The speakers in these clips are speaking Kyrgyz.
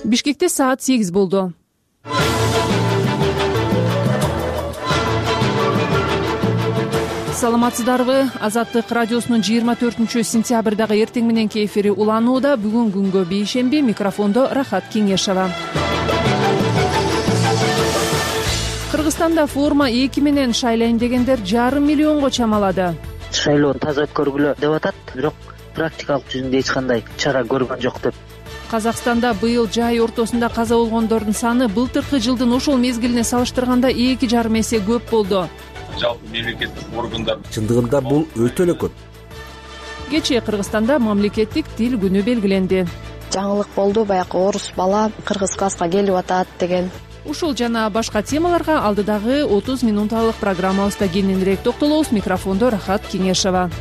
Бишкекте саат 8 болду. Саламатсыздарбы? Азаттык радиосунун 24-сентябрдагы эртең мененки эфири уланууда. Бүгүн күнгө бейшемби, микрофондо Рахат Кеңешова. Кыргызстанда форма 2 менен шайлайын дегендер 5,5 миллионго чамалады. Шайлоону таза өткөргүлө деп атат, бирок практикалык жүзүндө эч кандай чара көргөн жок деп. Казакстанда быйыл жай ортосунда каза болгондордун саны былтыркы жылдын ошол мезгилине салыштырганда 2,5 эсе көп болду. Жалпы мемлекеттик органдар чындыгында бул өтө эле көп. Кечээ Кыргызстанда мамлекеттик тил күнү белгиленди. Жаңылык болду, баягы орус бала кыргыз класска келип атат деген. Ушул жана башка темаларга алдыдагы 30 минуталык программабызда кененирээк токтолобуз. Микрофондо Рахат Кеңешова.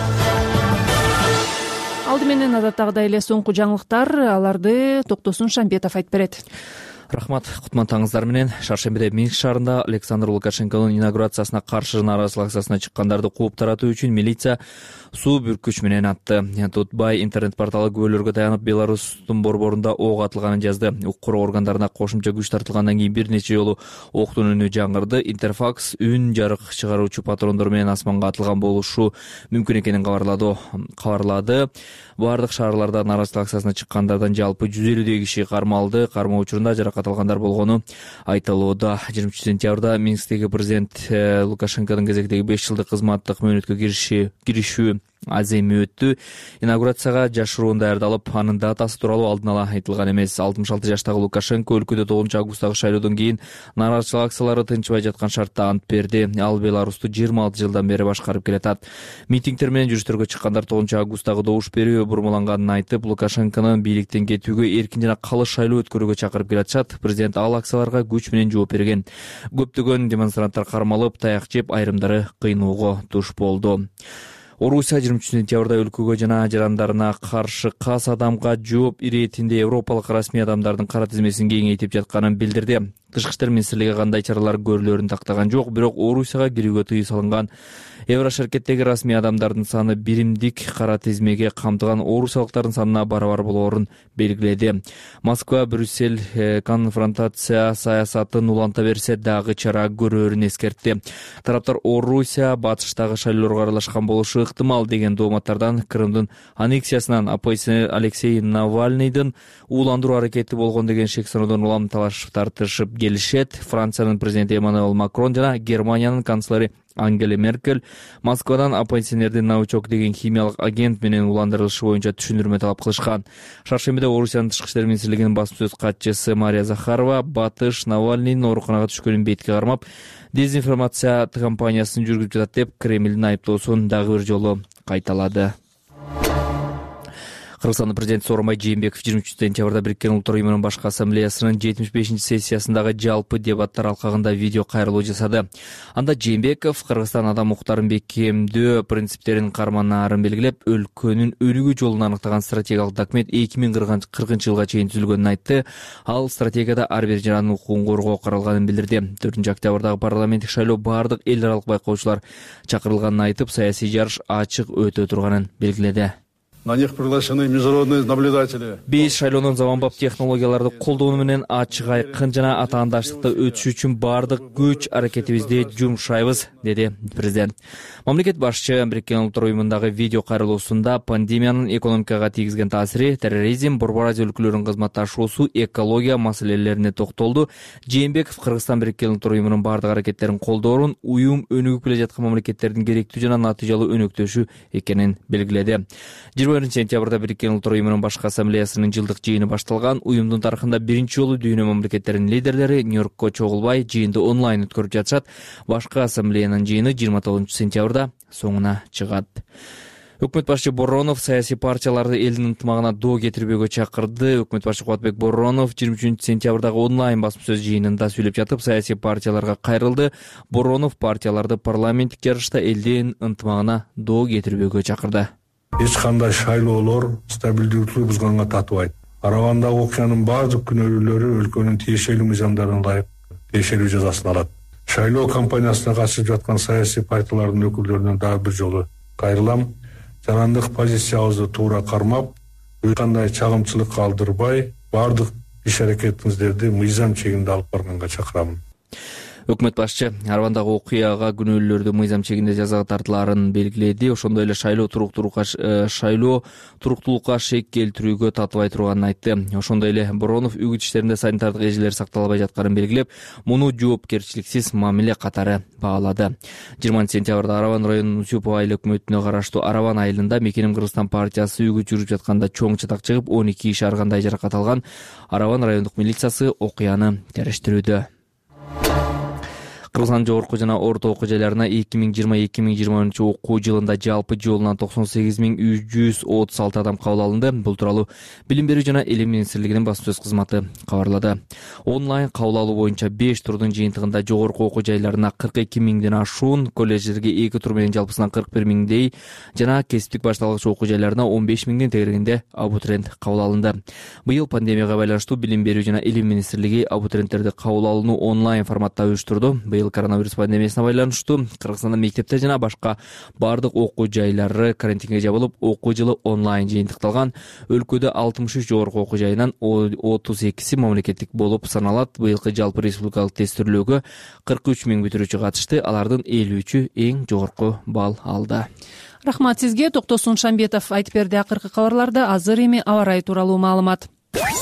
Алды менен адаттагыдай эле соңку жаңылыктар, аларды Токтосун Шамбетов айтып берет. Рахмат, кутмандыңыздар менен. Шаршембиде Минск шаарында Александр Лукашенконун инаугурациясына каршы нааразылык акциясына чыккандарды кууп таратуу үчүн милиция суу бүркүч менен атты. Тутбай интернет порталы күбөлөргө таянып Беларустун борборунда ок атылганын жазды. Укук коргоо органдарына кошумча күч тартылгандан кийин бир нече жолу октун үнү жаңгырды. Интерфакс үн жарык чыгаруучу патрондор менен асманга атылган болушу мүмкүн экенин кабарлады. Бардык шаарларда нааразылык акциясына чыккандардан жалпы 150 киши кармалды. Кармоо учурунда жаракат алгандар болгону айтылууда. 23 сентябрда Минсктеги президент Лукашенконун кезектеги 5 жылдык кызматтык мөөнөткө киришүү аземи өттү. Инаугурацияга жашыруун даярдалып, анын датасы тууралуу алдын ала айтылган эмес. 66 жаштагы Лукашенко өлкөдө 9-августтагы шайлоодон кийин нааразычылык акциялары тынчыбай жаткан шартта ант берди. Ал Беларусту 26 жылдан бери башкарып келатат. Митингдер менен жүрүштөргө чыккандар 9-августтагы добуш берүү бурмаланганын айтып, Лукашенконун бийликтен кетүүгө эркин жана калыс шайлоо өткөрүүгө чакырып келатышат. Президент ал акцияларга күч менен жооп берген. Көптөгөн демонстранттар кармалып, таяк жеп, айрымдары кыйноого туш болду. Орусия 23 сентябрда өлкөгө жана жарандарына каршы кас адамга жооп иретинде европалык расмий адамдардын кара тизмесин кеңейтип жатканын билдирди. Тышкы иштер министрлиги кандай чаралар көрүлөрүн тактаган жок, бирок Орусияга кирүүгө тыюу салынган. Еврошеркеттеги расмий адамдардын саны биримдик кара тизмеге камтыган орусиялыктардын санына барабар болоорун белгиледи. Москва Брюссель конфронтация саясатын уланта берсе дагы чара көрөөрүн эскертти. Тараптар Орусия батыштагы шайлоорго аралашкан болушу ыктымал деген дооматтардан, Крымдын аннексиясынан оппозиционер Алексей Навальныйдын ууландыруу аракети болгон деген шек саноодон улам тартышып келишет. Франциянын президенти Эммануэль Макрон жана Германиянын канцлери Ангела Меркель Москвадан оппозиционердин новичок деген химиялык агент менен уландырылышы боюнча түшүндүрмө талап кылышкан. Шаршембиде Орусиянын тышкы иштер министрлигинин басма сөз катчысы Мария Захарова батыш Навальныйдын ооруканага түшкөнүн бетке кармап, дезинформация кампаниясын жүргүзүп жатат деп Кремлдин айыптоосун дагы бир жолу кайталады. Кыргызстандын президенти Сооронбай Жээнбеков 23 сентябрда Бириккен Улуттар Уюмунун башкы ассамблеясынын 75-сессиясындагы жалпы дебаттар алкагында видео кайрылуу жасады. Анда Жээнбеков Кыргызстан адам укуктарын бекемдөө принциптерин карманаарын белгилеп, өлкөнүн өнүгүү жолун аныктаган стратегиялык документ 2040 жылга чейин түзүлгөнүн айтты. Ал стратегияда ар бир жарандын укугун коргоо каралганын билдирди. 4 октябрдагы парламенттик шайлоо бардык эл аралык байкоочулар чакырылганын айтып, саясий жарыш ачык өтө турганын белгиледи. На них приглашены международные наблюдатели. Биз шайлоонун заманбап технологияларды колдонуу менен ачык айкын жана атаандаштыкта өтүш үчүн бардык күч аракетибизди жумшайбыз, деди президент. Мамлекет башчы Бириккен Улуттар Уюмундагы видео кайрылуусунда пандемиянын экономикага тийгизген таасири, терроризм, Борбор Азия өлкөлөрүнүн кызматташуусу, экология маселелерине токтолду. Жээнбеков Кыргызстан Бириккен Улуттар Уюмунун бардык аракеттерин колдоорун, уюм өнүгүп келе жаткан мамлекеттердин керектүү жана натыйжалуу өнөктөшү экенин белгиледи. 20 сентябрда Бириккен Улуттар Уюмунун башкы ассамблеясынын жылдык жыйыны башталган. Уюмдун тарыхында биринчи жолу дүйнө мамлекеттеринин лидерлери Нью-Йоркко чогулбай жыйынды онлайн өткөрүп жатышат. Башкы ассамблеянын жыйыны 29 сентябрда соңуна чыгат. Өкмөт башчы Боронов саясий партияларды элдин ынтымагына доо кетирбөөгө чакырды. Өкмөт башчы Кубатбек Боронов 23 сентябрдагы онлайн басма сөз жыйынында сүйлөп жатып, саясий партияларга кайрылды. Боронов партияларды парламенттик жарышта элдин ынтымагына доо кетирбөөгө чакырды. Эч кандай шайлоолор стабилдүүлүктү бузганга татыбайт. Карагандагы окуянын бардык күнөөлүүлөрү өлкөнүн тиешелүү мыйзамдарына ылайык тиешелүү жазасын алат. Шайлоо кампаниясына катышып жаткан саясий партиялардын өкүлдөрүнө дагы бир жолу кайрылам. Жарандык позициябызды туура кармап, эч кандай чагымчылык калтырбай, бардык иш аракетиңиздерди мыйзам чегинде алып барганга чакырамын. Өкмөт башчы Арвандагы окуяга күнөөлүүлөрдү мыйзам чегинде жазага тартылаарын белгиледи. Ошондой эле шайлоо туруктуулукка шек келтирүүгө татыбай турганын айтты. Ошондой эле Боронов үгүт иштеринде санитардык эжелер сакталбай жатканын белгилеп, муну жоопкерчиликсиз мамиле катары баалады. 20 сентябрда Араван районунун Усюпов айыл өкмөтүнө караштуу Араван айылында Мекеним Кыргызстан партиясы үгүт жүрүп жатканда чоң чатак чыгып 12 киши ар кандай жаракат алган. Араван райондук милициясы окуяны териштирүүдө. Кыргызстан жогорку жана орто окуу жайларына 2020-2021 окуу жылында жалпы жолунан 98.336 адам кабыл алынды. Бул тууралуу Билим берүү жана Илим министрлигинин басма-сөз кызматы кабарлады. Онлайн кабыл алуу боюнча 5 турдун жыйынтыгында жогорку окуу жайларына 42.000ден ашуун, колледждерге 2 тур менен жалпысынан 41.000дей жана кесиптик башталгыч окуу жайларына 15.000ден тегерегинде абитуриент кабыл алынды. Быйыл пандемияга байланыштуу Билим берүү жана Илим министрлиги абитуриенттерди кабыл алууну онлайн форматта уюштурду. Быйыл коронавирус пандемиясына байланыштуу Кыргызстанда мектептер жана башка бардык окуу жайлары карантинге жабылып, окуу жылы онлайн жыйынтыкталган. Өлкөдө 63 жогорку окуу жайынан 32си мамлекеттик болуп саналат. Быйылкы жалпы республикалык тестирлөөгө 43.000 бүтүрүүчү катышты. Алардын 53-ü эң жогорку балл алды. Рахмат сизге. Токтосун Шамбетов айтып берди. Акыркы кабарларда азыр эми аба ырайы тууралуу маалымат.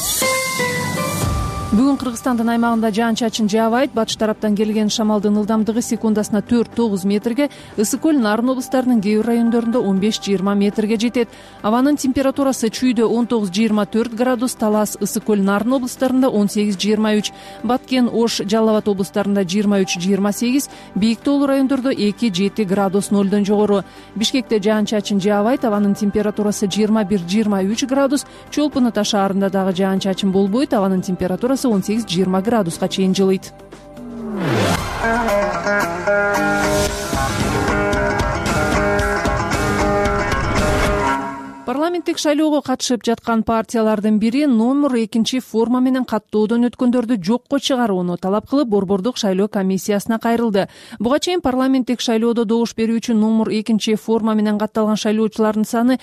Бүгүн Кыргызстандын аймагында жаан-чачын жаабайт. Батыш тараптан келген шамалдын ылдамдыгы секундасына 4-9 метрге, ысык көл, Нарын облустарынын кээ бир райондорунда 15-20 метрге жетет. Абанын температурасы чүйдө 19-24 градус, Талас, ысык көл, Нарын облустарында 18-23, Баткен, Ош, Жалал Абад облустарында 23-28, бийик тоолуу райондордо 2-7 градус нөлдөн жогору. Бишкекте жаан-чачын жаабайт. Абанын температурасы 21-23 градус, Чолпон Ата шаарында дагы жаан-чачын болбойт. Абанын температурасы 18-20 градуска чейин жылыйт. Парламенттик шайлоого катышып жаткан партиялардын бири номер 2 форма менен каттоодон өткөндөрдү жокко чыгарууну талап кылып Борбордук шайлоо комиссиясына кайрылды. Буга чейин парламенттик шайлоодо добуш берүү үчүн номер 2 форма менен катталган шайлоочулардын саны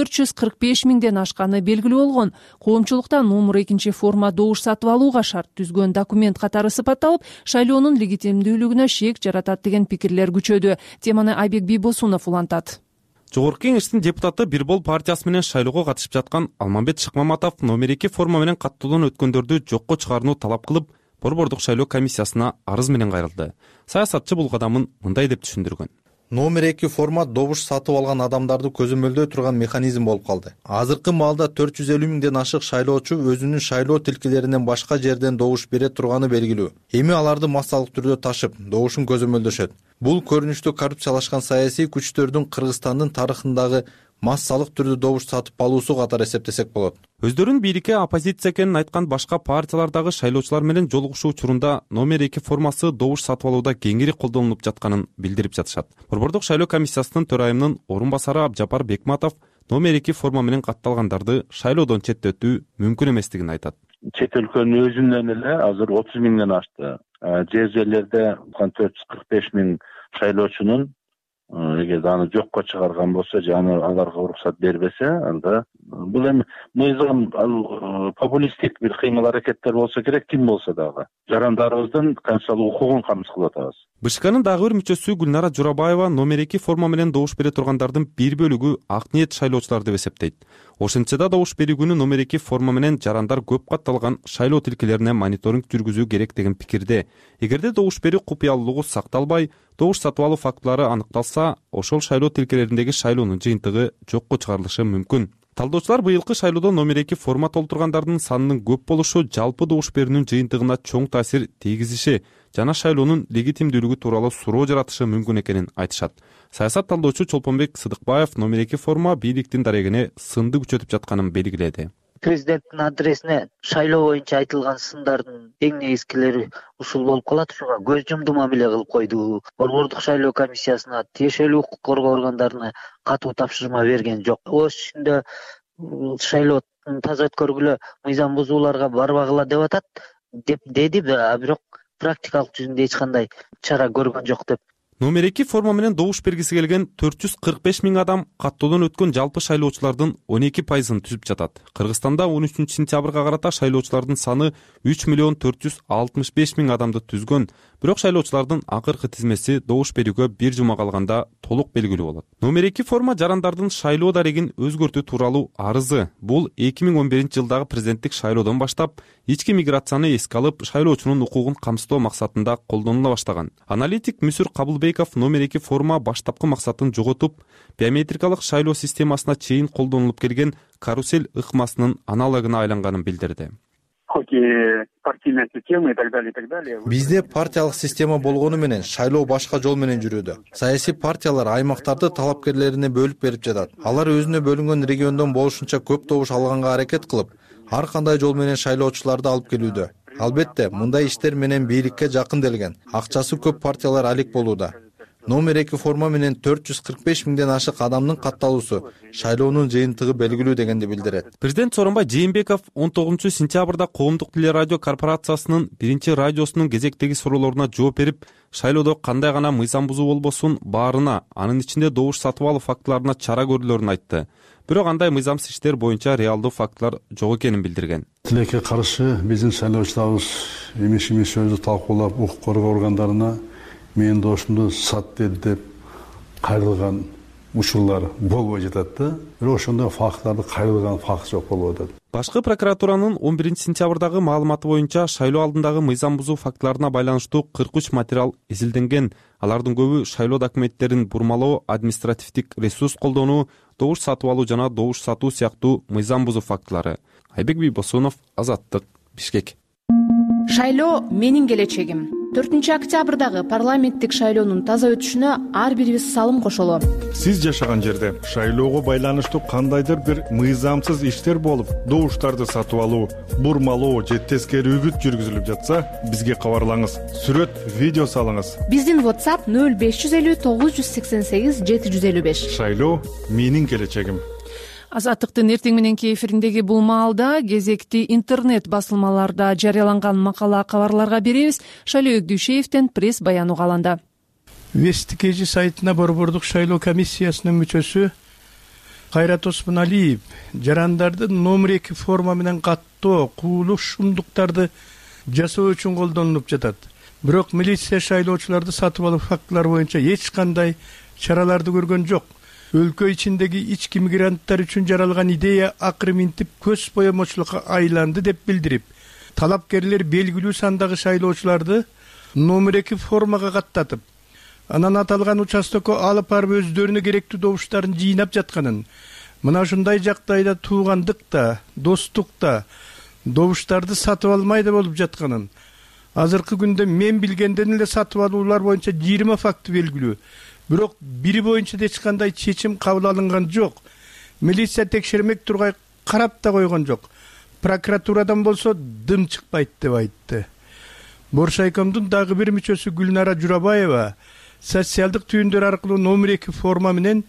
445.000ден ашканы белгилүү болгон. Коомчулукта номер 2 форма добуш сатып алууга шарт түзгөн документ катары сыпатталып, шайлоонун легитимдүүлүгүнө шек жаратат деген пикирлер күчөдү. Теманы Айбек Бийбосунов улантат. Жогорку кеңештин депутаты Бирбол партиясы менен шайлоого катышып жаткан Алмамбет Шыкмаматов номер 2 форма менен каттоодон өткөндөрдү жокко чыгарууну талап кылып, Борбордук шайлоо комиссиясына арыз менен кайрылды. Саясатчы бул кадамын мындай деп түшүндүргөн. Номер 2 форма добуш сатып алган адамдарды көзөмөлдөй турган механизм болуп калды. Азыркы маалда 450.000ден ашык шайлоочу өзүнүн шайлоо тилкелеринен башка жерден добуш бере турганы белгилүү. Эми аларды массалык түрдө ташып, добушун көзөмөлдөшөт. Бул көрүнүштүү коррупциялашкан саясий күчтөрдүн Кыргызстандын тарыхындагы массалык түрдө добуш сатып алуусу катары эсептесек болот. Өздөрүн бийликке оппозиция экенин айткан башка партиялардагы шайлоочулар менен жолугушуу учурунда номер 2 формасы добуш сатып алууда кеңири колдонулуп жатканын билдирип жатышат. Борбордук шайлоо комиссиясынын төрайымынын орун басары Абжапар Бекматов номер 2 форма менен катталгандарды шайлоодон четтетүү мүмкүн эместигин айтат. Чет өлкөнүн өзүнөн эле азыр 30.000ден ашты. Жер жерлерде 445.000 шайлоочунун эгер аны жокко чыгарган болсо же аны аларга уруксат бербесе, анда бул эми мыйзам популисттик бир кыймыл аракеттер болсо керек, ким болсо дагы. Жарандарыбыздын конституциялык укугун камсыз кылып атабыз. БШКнын дагы бир мүчөсү Гүлнара Журабаева номер 2 форма менен добуш бере тургандардын бир бөлүгү ак ниет шайлоочулар деп эсептейт. Ошентсе да добуш берүү күнү номер 2 форма менен жарандар көп катталган шайлоо тилкелерине мониторинг жүргүзүү керек деген пикирде. Эгерде добуш берүү купуялуулугу сакталбай, добуш сатып алуу фактылары аныкталса, ошол шайлоо тилкелериндеги шайлоонун жыйынтыгы жокко чыгарылышы мүмкүн. Талдоочулар быйылкы шайлоодо номер 2 форма толтургандардын санынын көп болушу жалпы добуш берүүнүн жыйынтыгына чоң таасир тийгизиши жана шайлоонун легитимдүүлүгү тууралуу суроо жаратышы мүмкүн экенин айтышат. Саясат талдоочу Чолпонбек Сыдыкбаев номер 2 форма бийликтин дарегине сынды күчөтүп жатканын белгиледи. Президенттин адресине шайлоо боюнча айтылган сындардын эң негизгилери ушул болуп калат. Ушуга көз жумду мамиле кылып койду. Борбордук шайлоо комиссиясына тиешелүү укук коргоо органдарына катуу тапшырма берген жок. Ош ичинде шайлоону таза өткөргүлө, мыйзам бузууларга барбагыла деп атат, деди, бирок практикалык жүзүндө эч кандай чара көргөн жок деп. Номер 2 форма менен добуш бергиси келген 445 000 адам каттоодон өткөн жалпы шайлоочулардын 12%ын түзүп жатат. Кыргызстанда 13 сентябрга карата шайлоочулардын саны 3 465 000 адамды түзгөн. Бирок шайлоочулардын акыркы тизмеси добуш берүүгө бир жума калганда толук белгилүү болот. Номер 2 форма жарандардын шайлоо дарегин өзгөртүү тууралуу арызы. Бул 2011-жылдагы президенттик шайлоодон баштап ички миграцияны эске алып, шайлоочунун укугун камсыздоо максатында колдонула баштаган. Аналитик Мүсүр Кабылбеков номер 2 форма баштапкы максатын жоготуп, биометрикалык шайлоо системасына чейин колдонулуп келген карусель ыкмасынын аналогуна айланганын билдирди. Бизде партиялык система болгону менен шайлоо башка жол менен жүрүүдө. Саясий партиялар аймактарды талапкерлерине бөлүп берип жатат. Алар өзүнө бөлүнгөн региондон болушунча көп добуш алганга аракет кылып, ар кандай жол менен шайлоочуларды алып келүүдө. Албетте, мындай иштер менен бийликке жакынделген, акчасы көп партиялар алек болууда. Номер 2 форма менен 445 000ден ашык адамдын катталуусу шайлоонун жыйынтыгы белгилүү дегенди билдирет. Президент Сооронбай Жээнбеков 19 сентябрда Коомдук телерадио корпорациясынын 1-радиосунун кезектеги суроолоруна жооп берип, шайлоодо кандай гана мыйзам бузуу болбосун баарына, анын ичинде добуш сатып алуу фактыларына чара көрүлөрүн айтты. Бирок андай мыйзамсыз иштер боюнча реалдуу фактылар жок экенин билдирген. Тилекке каршы биздин шайлоочуларыбыз эмес сөздү талкуулап, укук коргоо органдарына менин дошумду сат деди деп кайрылган учурлар болбой жатат да. Бирок ошондой фактларды кайрылган факт жок болуп атат. Башкы прокуратуранын 11 сентябрдагы маалыматы боюнча шайлоо алдындагы мыйзам бузуу фактыларына байланыштуу 43 материал изилденген. Алардын көбү шайлоо документтерин бурмалоо, административдик ресурс колдонуу, добуш сатып алуу жана добуш сатуу сыяктуу мыйзам бузуу фактылары. Айбек Бийбосунов, Азаттык, Бишкек. Шайлоо менин келечегим. 4-октябрдагы парламенттик шайлоонун таза өтүшүнө ар бирибиз салым кошолу. Сиз жашаган жерде шайлоого байланыштуу кандайдыр бир мыйзамсыз иштер болуп, добуштарды сатып алуу, бурмалоо же тескери үгүт жүргүзүлүп жатса, бизге кабарлаңыз. Сүрөт, видео салыңыз. Биздин WhatsApp 0550 988 755. Шайлоо менин келечегим. Азаттыктын эртең мененки эфириндеги бул маалда кезекти интернет басылмаларда жарыяланган макала кабарларга беребиз. Шайлоо Дүйшеевден пресс баян угаланды. Вестикежи сайтына Борбордук шайлоо комиссиясынын мүчөсү Кайрат Осмоналиев жарандардын номер 2 форма менен каттоо, куулук шумдуктарды жасоо үчүн колдонулуп жатат. Бирок милиция шайлоочуларды сатып алуу фактылары боюнча эч кандай чараларды көргөн жок. Өлкө ичиндеги ички мигранттар үчүн жаралган идея акыры минтип көз боемочулукка айланды деп билдирип, талапкерлер белгилүү сандагы шайлоочуларды номер 2 формага каттатып, анан аталган участокко алып барып өздөрүнө керектүү добуштарын жыйнап жатканын, мына ушундай жагдайда туугандыкта, достукта добуштарды сатып алмайда болуп жатканын, азыркы күндө мен билгенден эле сатып алуулар боюнча 20 факты белгилүү. Бирок бири боюнча эч кандай чечим кабыл алынган жок. Милиция текшермек тургай карап да койгон жок. Прокуратурадан болсо дым чыкпайт деп айтты. Боршайкомдун дагы бир мүчөсү Гүлнара Журабаева социалдык түйүндөр аркылуу номер 2 форма менен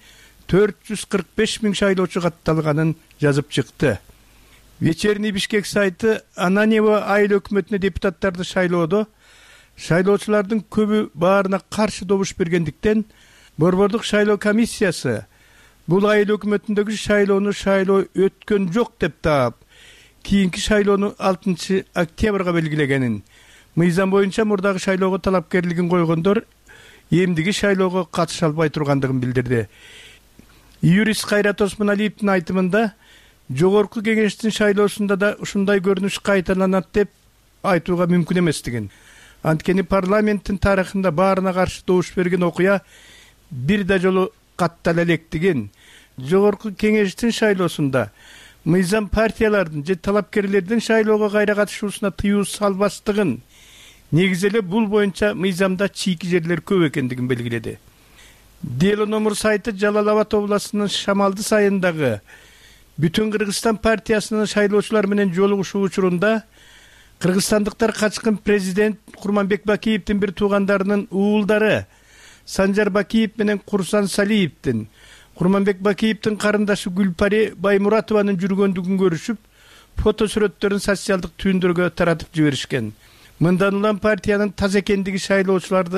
445 000 шайлоочу катталганын жазып чыкты. Вечерний Бишкек сайты Ананьева айыл өкмөтүнө депутаттарды шайлоодо шайлоочулардын көбү баарына каршы добуш бергендиктен Борбордук шайлоо комиссиясы бул айыл өкмөтүндөгү шайлоо өткөн жок деп таап, кийинки шайлоону 6 октябрга белгилегенин, мыйзам боюнча мурдагы шайлоого талапкерлигин койгондор эмдиги шайлоого катыша албай тургандыгын билдирди. Юрист Кайрат Осмоналиевдин айтымында жогорку кеңештин шайлоосунда да ушундай көрүнүш кайталанат деп айтууга мүмкүн эместигин. Анткени парламенттин тарыхында баарына каршы добуш берген окуя бир да жолу каттала электигин, жогорку кеңештин шайлоосунда мыйзам партиялардын же талапкерлердин шайлоого кайра катышуусуна тыюу салбастыгын, негизи эле бул боюнча мыйзамда чийки жерлер көп экендигин белгиледи. Дело номер сайты Жалал Абад областынын Шамалды сайындагы Бүтүн Кыргызстан партиясынын шайлоочулар менен жолугушуу учурунда кыргызстандыктар качкын президент Курманбек Бакиевдин бир туугандарынын уулдары Санжар Бакиев менен Курсан Салиевдин, Курманбек Бакиевдин карындашы Гүлпари Баймуратованын жүргөндүгүн көрүшүп, фото сүрөттөрүн социалдык түйүндөргө таратып жиберишкен. Мындан улам партиянын таза экендиги шайлоочуларды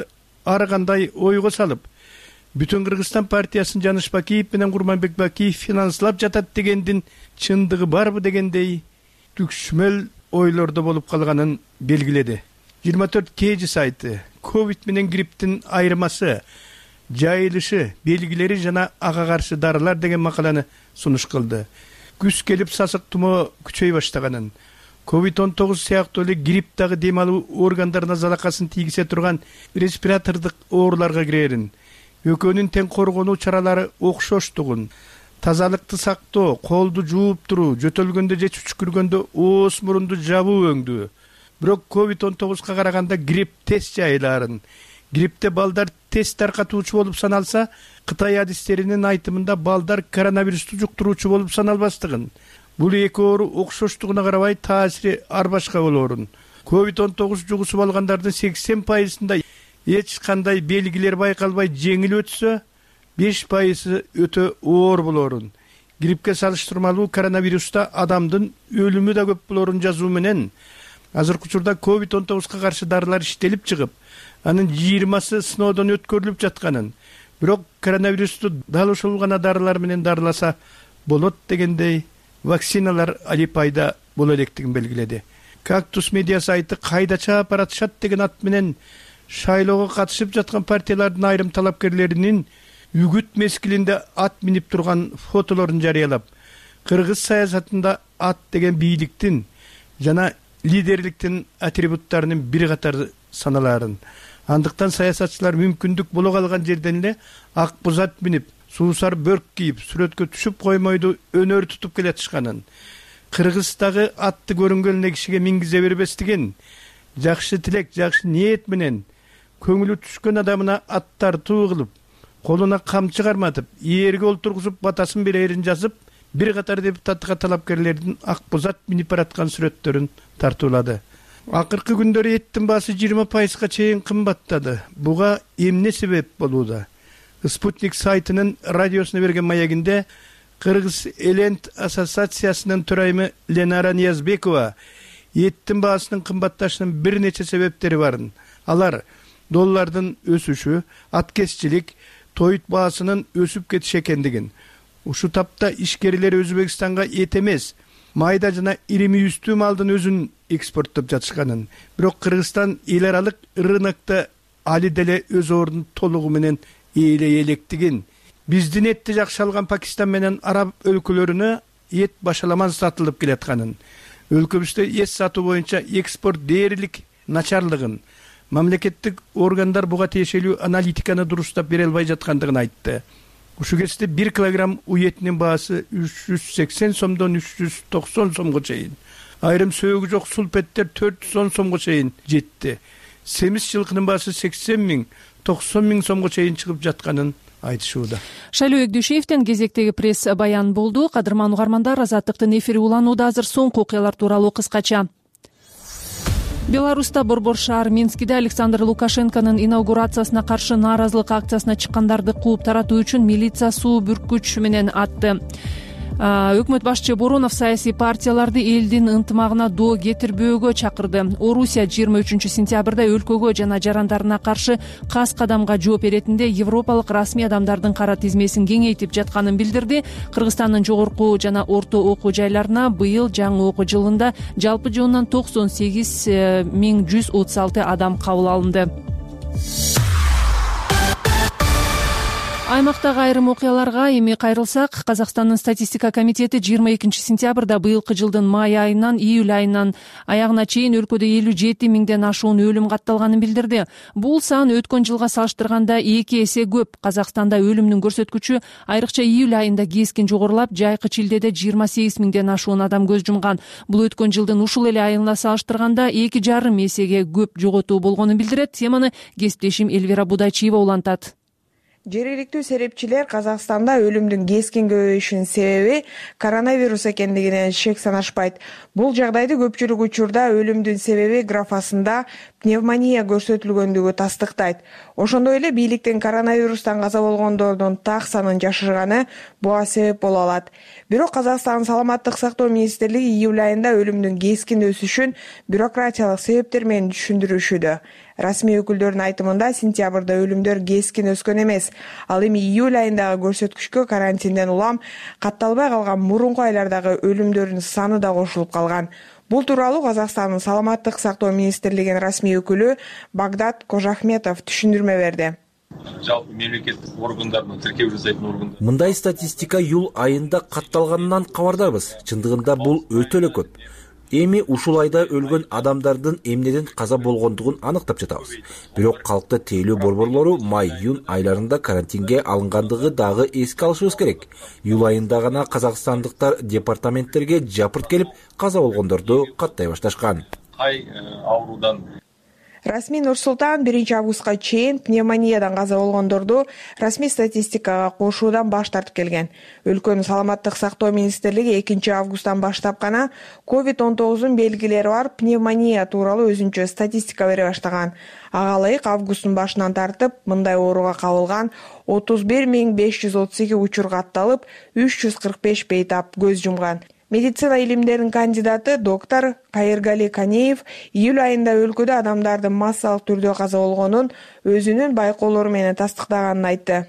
ар кандай ойго салып Бүтүн Кыргызстан партиясын Жаныш Бакиев менен Курманбек Бакиев финанслап жатат дегендин чындыгы барбы дегендей түкшмөл ойлордо болуп калганын белгиледи. 24 KG сайты ковид менен грипптин айырмасы, жайылышы, белгилери жана ага каршы дарылар деген макаланы сунуш кылды. Күз келип сасык тумоо күчөй баштаганын, COVID-19 сыяктуу эле грипп дагы дем алуу органдарына залакасын тийгизе турган респиратордук ооруларга кирерин, экөөнүн тең коргонуу чаралары окшоштугун, тазалыкты сактоо, колду жууп туруу, жөтөлгөндө же түшкүргөндө ооз мурунду жабуу өңдүү. Бирок COVID-19 караганда грипп тез жайыларын, гриптте балдар тез таркатуучу болуп саналса, Кытай адистеринин айтымында балдар коронавирусту жуктуруучу болуп саналбастыгын. Бул эки оору окшоштугуна карабай таасири ар башка болоорун. COVID-19 жугусуп алгандардын 80%-ында эч кандай белгилер байкалбай жеңил өтсө, 5% өтө оор болоорун. Гриппке салыштырмалуу коронавируста адамдын өлүмү да көп болоорун жазуу менен азыркы учурда COVID-19 каршы дарылар иштелип чыгып, анын 20сы сыноодон өткөрүлүп жатканын, бирок коронавирусту дал ушул гана дарылар менен дарыласа болот дегендей вакциналар алипайда боло электигин белгиледи. Кактус медиа сайты кайда чаап баратышат деген ат менен шайлоого катышып жаткан партиялардын айрым талапкерлеринин үгүт мезгилинде ат минип турган фотолорун жарыялап, кыргыз саясатында ат деген бийликтин жана лидерликтин атрибуттарынын бир катары саналарын. Андыктан саясатчылар мүмкүндүк боло калган жерден эле ак буз ат минип, суусар бөрк кийип, сүрөткө түшүп коймойду өнөр тутуп келатышканын, Кыргыздагы атты көрүнгөн эле кишиге мингизе бербестигин, жакшы тилек, жакшы ниет менен көңүлү түшкөн адамына ат тартуу кылып, колуна камчы карматып, ээрге олтургузуп батасын берерин жазып, бир катар депутаттыкка талапкерлердин ак буз ат минип бараткан сүрөттөрүн тартуулады. Акыркы күндөрү эттин баасы 20%га чейин кымбаттады. Буга эмне себеп болууда? Спутник сайтынын радиосуна берген маягинде Кыргыз Элент ассоциациясынын төрайымы Ленара Ниязбекова эттин баасынын кымбатташынын бир нече себептери барын. Алар доллардын өсүшү, аткезчилик, тоют баасынын өсүп кетиши экендигин. Ушу тапта ишкерлер Өзбекстанга эт эмес, майда жана ири мүйүстүү малдын өзүн экспорттоп жатышканын, бирок Кыргызстан эл аралык рынокто али деле өз ордун толугу менен ээлей электигин, биздин этти жакшы алган Пакистан менен араб өлкөлөрүнө эт башаламан сатылып келатканын, өлкөбүздө эт сатуу боюнча экспорт дээрлик начарлыгын, мамлекеттик органдар буга тиешелүү аналитиканы дурустап бере албай жаткандыгын айтты. Ушу кезде 1 килограмм у этинин баасы 380 сомдон 390 сомго чейин. Айрым сөөгү жок сулпеттер 410 сомго чейин жетти. Семиз жылкынын баасы 80 миң, 90 миң сомго чейин чыгып жатканын айтышууда. Шайлоо Эгдүшевден кезектеги пресс баян болду. Кадырман угармандар, Азаттыктын эфири уланууда. Азыр соңку окуялар тууралуу кыскача. Беларуста Борбор шаар Минскиде Александр Лукашенконун инаугурациясына каршы нааразылык акциясына чыккандарды кууп таратуу үчүн милиция суу бүркүч менен атты. Өкмөт башчы Боронов саясий партияларды элдин ынтымагына доо кетирбөөгө чакырды. Орусия 23 сентябрда өлкөгө жана жарандарына каршы кас кадамга жооп беретинде европалык расмий адамдардын кара тизмесин кеңейтип жатканын билдирди. Кыргызстандын жогорку жана орто окуу жайларына быйыл жаңы окуу жылында жалпы жоондан 98.136 адам кабыл алынды. Аймактагы айрым окуяларга эми кайрылсак, Казакстандын статистика комитети 22 сентябрда быйылкы жылдын май айынан июль айынан аягына чейин өлкөдө 57 миңден ашуун өлүм катталганын билдирди. Бул сан өткөн жылга салыштырганда 2 эсе көп. Казакстанда өлүмдүн көрсөткүчү айрыкча июль айында кескин жогорулап, жайкы чилдеде 28 миңден ашуун адам көз жумган. Бул өткөн жылдын ушул эле айына салыштырганда 2,5 эсеге көп жоготуу болгонун билдирет. Теманы кесиптешим Элвира Будайчиева улантат. Жергиликтүү серепчилер Казакстанда өлүмдүн кескин көбөйүшүнүн себеби коронавирус экендигине шек санашпайт. Бул жагдайды көпчүлүк учурда өлүмдүн себеби графасында пневмония көрсөтүлгөндүгү тастыктайт. Ошондой эле бийликтин коронавирустан каза болгондордун так санын жашырганы буга себеп боло алат. Бирок Казакстан саламаттык сактоо министрлиги июль айында өлүмдүн кескин өсүшүн бюрократиялык себептер менен түшүндүрүшүүдө. Расмий өкүлдөрдүн айтымында сентябрда өлүмдөр кескин өскөн эмес. Ал эми июль айындагы көрсөткүчкө карантинден улам катталбай калган мурунку айлардагы өлүмдөрдүн саны да кошулуп калган. Бул тууралуу Казакстандын саламаттык сактоо министрлигинин расмий өкүлү Багдат Кожахметов түшүндүрмө берди. Жалпы мемлекеттик органдардын тиркеп жасайтын органдар. Мындай статистика июль айында катталганынан кабардарбыз. Чындыгында бул өтө эле көп. Эми ушул айда өлгөн адамдардын эмнеден каза болгондугун аныктап жатабыз. Бирок калкты тейлөө борборлору май-июнь айларында карантинге алынгандыгы дагы эске алышыбыз керек. Июль айында гана казакстандыктар департаменттерге жапырт келип, каза болгондорду каттай башташкан. Кай оорудан Расмий Нур-Султан 1 августка чейин пневмониядан каза болгондорду расмий статистикага кошуудан баш тартып келген. Өлкөнүн саламаттык сактоо министрлиги 2 августтан баштап гана COVID-19 белгилери бар пневмония тууралуу өзүнчө статистика бере баштаган. Ага ылайык августтун башынан тартып мындай ооруга кабылган 31.532 учур катталып, 345 бейтап көз жумган. Медицина илимдеринин кандидаты доктор Кайыргали Канеев июль айында өлкөдө адамдардын массалык түрдө каза болгонун өзүнүн байкоолору менен тастыктаганын айтты.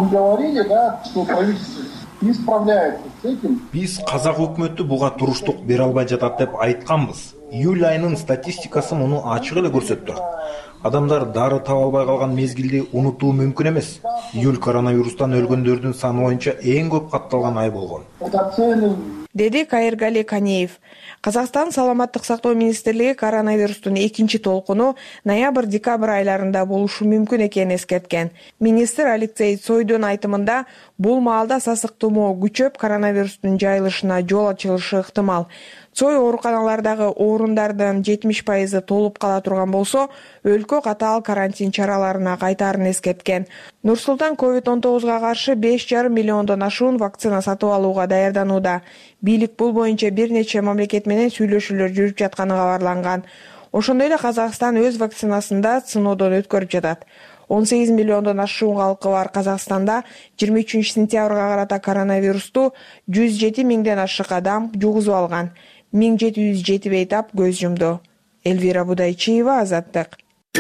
Биз казак өкмөтү буга туруштук бере албай жатат деп айтканбыз. Июль айынын статистикасы муну ачык эле көрсөттү. Адамдар дары таба албай калган мезгилди унутуу мүмкүн эмес. Июль коронавирустан өлгөндөрдүн саны боюнча эң көп катталган ай болгон, деди Кайыргали Канеев. Казакстан саламаттык сактоо министрлиги коронавирустун экинчи толкуну ноябрь-декабрь айларында болушу мүмкүн экенин эскерткен. Министр Алексей Цойдун айтымында бул маалда сасык тумоо күчөп, коронавирустун жайылышына жол ачылышы ыктымал. Цой ооруканалардагы орундардын 70% толуп кала турган болсо, өлкө катаал карантин чараларына кайтаарын эскерткен. Нур-Султан COVID-19 каршы 5,5 миллиондон ашуун вакцина сатып алууга даярданууда. Бийлик бул боюнча бир нече мамлекет менен сүйлөшүүлөр жүрүп жатканы кабарланган. Ошондой эле Казакстан өз вакцинасында сыноодон өткөрүп жатат. 18 миллиондон ашуун калкы бар Казакстанда 23 сентябрга карата коронавирусту 107 миңден ашык адам жугузуп алган. 1707 бейтап көз жумду. Элвира Будайчиева, Азаттык.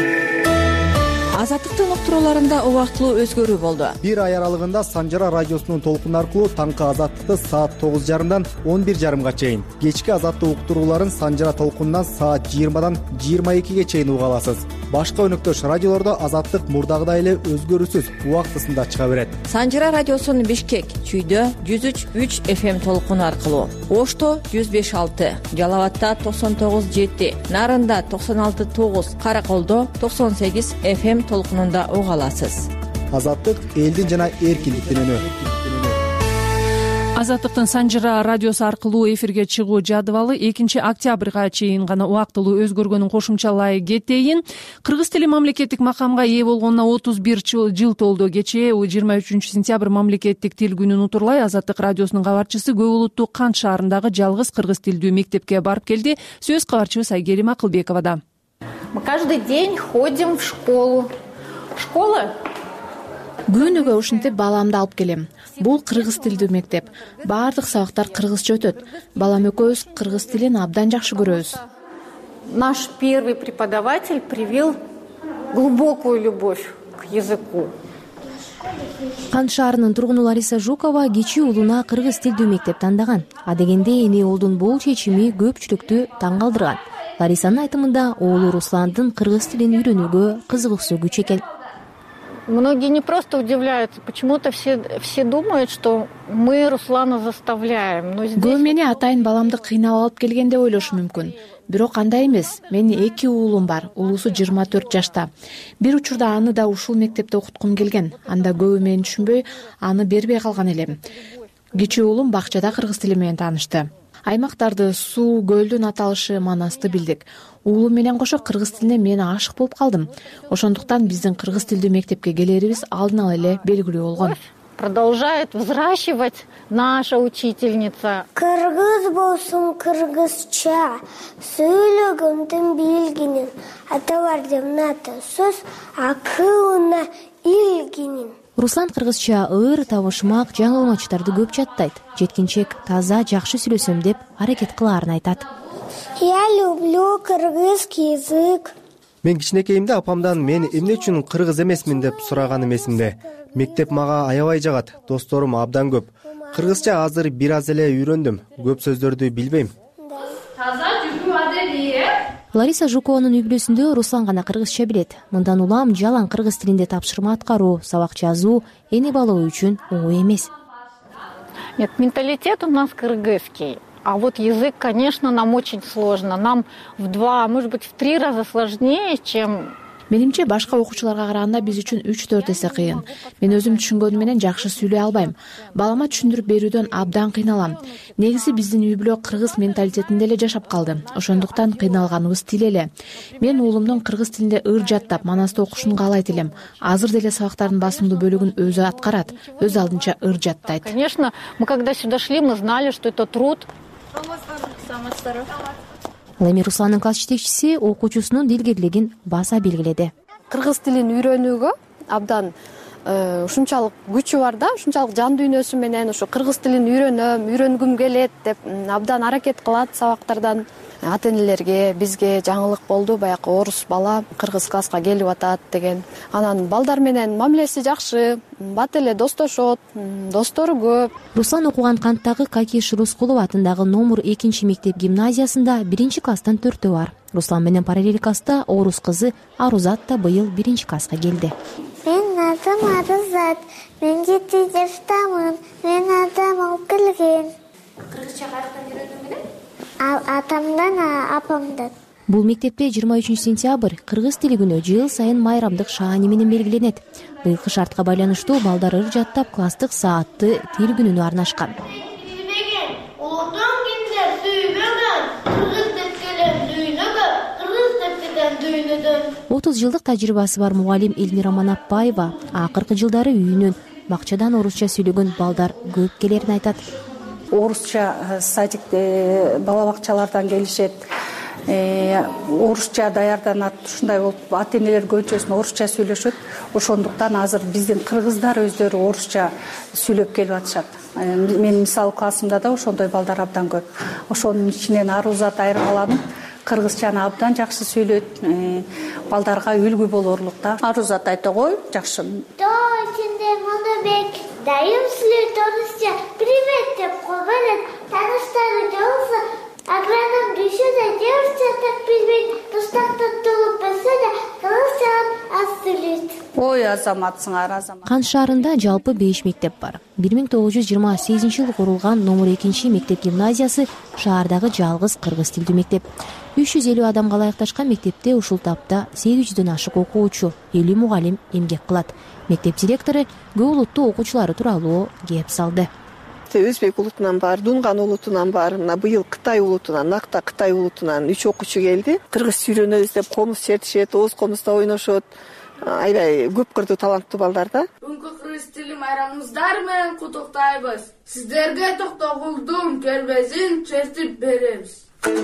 Азаттыктын уктурууларында убактылуу өзгөрүү болду. Бир ай аралыгында Санжара радиосунун толкуну аркылуу таңкы Азаттыкты саат 9:30-дан 11:30 чейин, кечки Азаттык уктурууларын Санжара толкунунан саат 20-дан 22-ге чейин уга аласыз. Башка өнөктөш радиолордо Азаттык мурдагыдай эле өзгөрүүсүз убактысында чыга берет. Санжара радиосунун Бишкек, Чүйдө 103.3 FM толкуну аркылуу, Ошто 105.6, Жалал-Абадта 99.7, Нарында 96.9, Караколдо 98 FM толкунунда уга аласыз. Азаттык элдин жана эркиндиктин үнү. Азаттыктын Санжара радиосу аркылуу эфирге чыгуу жадыбалы 2 октябрга чейин гана убактылуу өзгөргөнүн кошумчалай кетейин. Кыргыз тили мамлекеттик макамга ээ болгонуна 31 жыл толду. Кечээ 23 сентябрь мамлекеттик тил күнүн утурлай Азаттык радиосунун кабарчысы көп улуттуу Кант шаарындагы жалгыз кыргыз тилдүү мектепке барып келди. Сөз кабарчыбыз Айгерим Акылбековада. Мы каждый день ходим в школу. Школа? Күнүгө ушинтип баламды алып келем. Бул кыргыз тилдүү мектеп. Баардык сабактар кыргызча өтөт. Балам экөөбүз кыргыз тилин абдан жакшы көрөбүз. Наш первый преподаватель привил глубокую любовь к языку. Кант шаарынын тургуну Лариса Жукова кичи уулуна кыргыз тилдүү мектеп тандаган. Адегенде эне уулдун бул чечими көпчүлүктү таң калтырган. Ларисанын айтымында уулу Русландын кыргыз тилин үйрөнүүгө кызыгуусу күч экен. Многие не просто удивляются, почему-то все думают, что мы Руслана заставляем. Көп мени атайын баламды кыйнап алып келген деп ойлошу мүмкүн. Бирок андай эмес. Менин 2 уулум бар. Уулусу 24 жашта. Бир учурда аны да ушул мектепте окуткум келген. Анда көбү мени түшүнбөй, аны бербей калган элем. Кичи уулум бакчада кыргыз тили менен таанышты. Аймактарды, суу, көлдүн аталышы, манасты билдик. Уулум менен кошо кыргыз тилине мен ашык болуп калдым. Ошондуктан биздин кыргыз тилдүү мектепке келерибиз алдын ала эле белгилүү болгон. Продолжает взращивать наша учительница. Кыргыз болсун кыргызча, сүйлөгөндүн билгинин, аталардын аты сөз, акылына илгинин. Руслан кыргызча ыр, табышмак, жаңы мачтарды көп жаттайт. Жеткинчек таза, жакшы сүйлөсөм деп аракет кылаарын айтат. Я люблю кыргызский язык. мен кичинекейимде апамдан мен эмне үчүн кыргыз эмесмин деп сураганым эсимде. Мектеп мага аябай жагат, досторум абдан көп. Кыргызча азыр бир аз эле үйрөндүм, көп сөздөрдү билбейм. Лариса Жукованын үй бүлөсүндө Руслан гана кыргызча билет. Мындан улам жалаң кыргыз тилинде тапшырма аткаруу, сабак жазуу эне бала үчүн оңой эмес. Нет, менталитет у нас кыргызский. А вот язык, конечно, нам очень сложно. Нам в 2, может быть, в 3 раза сложнее, чем... Менимче башка окуучуларга караганда биз үчүн 3-4 эсе кыйын. Мен өзүм түшүнгөнүм менен жакшы сүйлөй албайм. Балама түшүндүрүп берүүдөн абдан кыйналам. Негизи биздин үй бүлө кыргыз менталитетинде эле жашап калды. Ошондуктан кыйналганыбыз тил эле. Мен уулумдун кыргыз тилинде ыр жаттап, манасты окушун каалайт элем. Азыр деле сабактардын басымдуу бөлүгүн өзү аткарат, өз алдынча ыр жаттайт. Конечно, мы когда сюда шли, мы знали, что это труд. Ал эми Русландын класс жетекчиси окуучусунун дилгирлигин баса белгиледи. Кыргыз тилин үйрөнүүгө абдан ушунчалык күчү бар да, ушунчалык жан дүйнөсү менен ушу кыргыз тилин үйрөнгүм келет деп абдан аракет кылат сабактардан. Ата-энелерге, бизге жаңылык болду, баягы орус бала кыргыз класска келип атат деген. Анан балдар менен мамилеси жакшы, бат эле достошот, достору көп. Руслан окуган канттагы Какиш Рускулов атындагы номер 2 мектеп гимназиясында 1-класстан 4 бар. Руслан менен параллель класста орус кызы Арузат да быйыл 1-класска келди. Мен атым Арузат, мен 7 жаштамын, мен адам келген. Кыргызча кайрадан үйрөндүң беле? Атамдан, апамдан. Бул мектепте 23 сентябрь кыргыз тили күнү жыл сайын майрамдык шаани менен белгиленет. Быйылкы шартка байланыштуу балдар ыр жаттап класстык саатты тил күнүнө арнашкан. Билбеген, улуттун киндер сүйбөгөн, кыргыз деп келем дүйнөгө, кыргыз деп кетем дүйнөдөн. 30 жылдык тажрыйбасы бар мугалим Элмира Манапбаева акыркы жылдары үйүнөн бакчадан орусча сүйлөгөн балдар көп келерин айтат. Орусча садикте бала бакчалардан келишет. Орусча даярданат, ушундай болуп ата-энелер көбүнчөсү орусча сүйлөшөт. Ошондуктан азыр биздин кыргыздар өздөрү орусча сүйлөп келип атышат. Мен мисалы классымда да ошондой балдар абдан көп. Ошонун ичинен Арузат айырмаланып, кыргызчаны абдан жакшы сүйлөйт. Балдарга үлгү болорлук да. Арузат айта кой, жакшы. Монобек, дайым сүйлөйт орусча. Привет деп койбойт. Тааныштары жолсо, агроном düşүдө орусча так билбейт. Тустактан толуп берсе да, кыргызча аз сүйлөйт. Ой, азаматсыңар, азамат. Кан шаарында жалпы 5 мектеп бар. 1928 жылы курулган номер 2 мектеп гимназиясы шаардагы жалгыз кыргыз тилдүү мектеп. 350 адамга ылайыкташкан мектепте ушул тапта 800дөн ашык окуучу, 50 мугалим эмгек кылат. Мектеп директору көп улуттуу окуучулары тууралуу кеп салды. Өзбек улутунан бар, Дунган улутунан бар, быйыл Кытай улутунан, накта Кытай улутунан 3 окуучу келди. Кыргыз үйрөнөбүз деп комуз чертишет, ооз комузда ойношот. Аябай көп кырдуу таланттуу балдар да. Бүгүнкү кыргыз тили майрамыңыздар менен куттуктайбыз. Сиздерге токтогулдун кербезин чертип беребиз.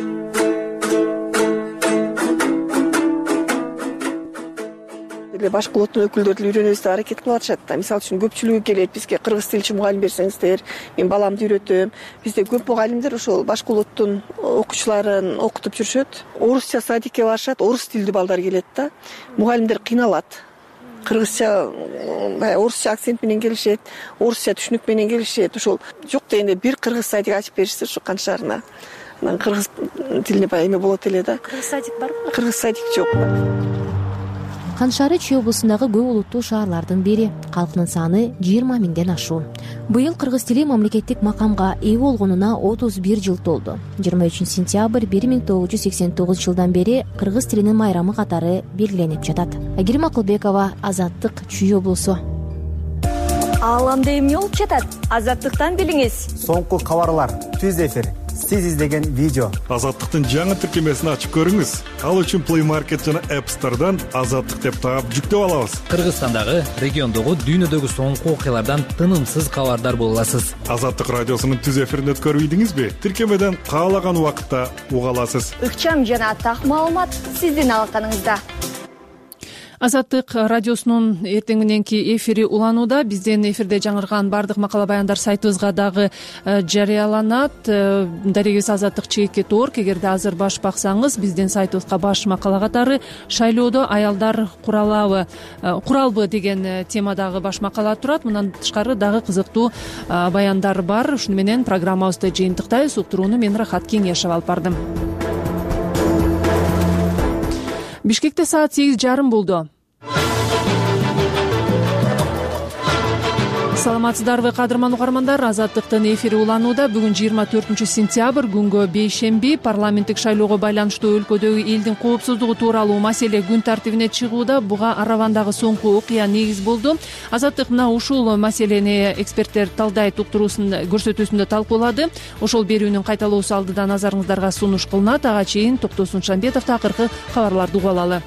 Башка улуттун өкүлдөрү деле үйрөнөбүз деп аракет кылып атышат да. Мисалы үчүн көпчүлүгү келет, бизге кыргыз тилчи мугалим берсеңиздер, мен баламды үйрөтөм. Бизде көп мугалимдер ошол башка улуттун окуучуларын окутуп жүрүшөт. Орусча садикке барышат, орус тилдүү балдар келет да. Мугалимдер кыйналат. Кыргызча, орусча акцент менен келишет, орусча түшүнүк менен келишет. Ошол жок дегенде бир кыргыз садик ачып беришсе ушу Кан шаарына. Кыргыз тилине баягы эме болот эле да. Кыргыз садик барбы? Кыргыз садик жок. Кан шаары Чүй облусундагы көп улуттуу шаарлардын бири. Калкынын саны 20 миңден ашуу. Быйыл кыргыз тили мамлекеттик макамга ээ болгонуна 31 жыл толду. 23 сентябрь 1989 жылдан бери кыргыз тилинин майрамы катары белгиленип жатат. Айгерим Акылбекова, Азаттык, Чүй облусу. Ааламда эмне болуп жатат? Азаттыктан билиңиз. Соңку кабарлар, түз эфир, сиз издеген видео. Азаттыктын жаңы тиркемесин ачып көрүңүз. Ал үчүн Play Market жана App Store'дан Азаттык деп таап жүктөп алабыз. Кыргызстандагы, региондогу, дүйнөдөгү соңку окуялардан тынымсыз кабардар боло аласыз. Азаттык радиосунун түз эфирин өткөрбөйдүңүзбү? Тиркемеден каалаган убакытта уга аласыз. Ыкчам жана так маалымат сиздин алаканыңызда. Азаттык радиосунун эртең мененки эфири уланууда. Бизден эфирде жаңырган баардык макала баяндар сайтыбызга дагы жарыяланат. Дарегибиз azаттык.org. Эгерде азыр баш баксаңыз, биздин сайтыбызга баш макала катары шайлоодо аялдар куралбы деген темадагы баш макала турат. Мындан тышкары дагы кызыктуу баяндар бар. Ушуну менен программабызды жыйынтыктайбыз. Уктурууну мен Рахат Кеңешева алып бардым. Бишкекте саат 8:30 болду. Саламатсыздарбы, кадырман угармандар. Азаттыктын эфири уланууда. Бүгүн 24 сентябрь, күнгө бейшемби. Парламенттик шайлоого байланыштуу өлкөдөгү элдин коопсуздугу тууралуу маселе күн тартибине чыгууда. Буга Аравандагы соңку окуя негиз болду. Азаттык мына ушул маселени эксперттер талдайт уктуруусунда көрсөтүүсүндө талкуулады. Ошол берүүнүн кайталоосу алдыда назарыңыздарга сунуш кылынат. Ага чейин Токтосун Шамбетов акыркы кабарларды угуп алалы.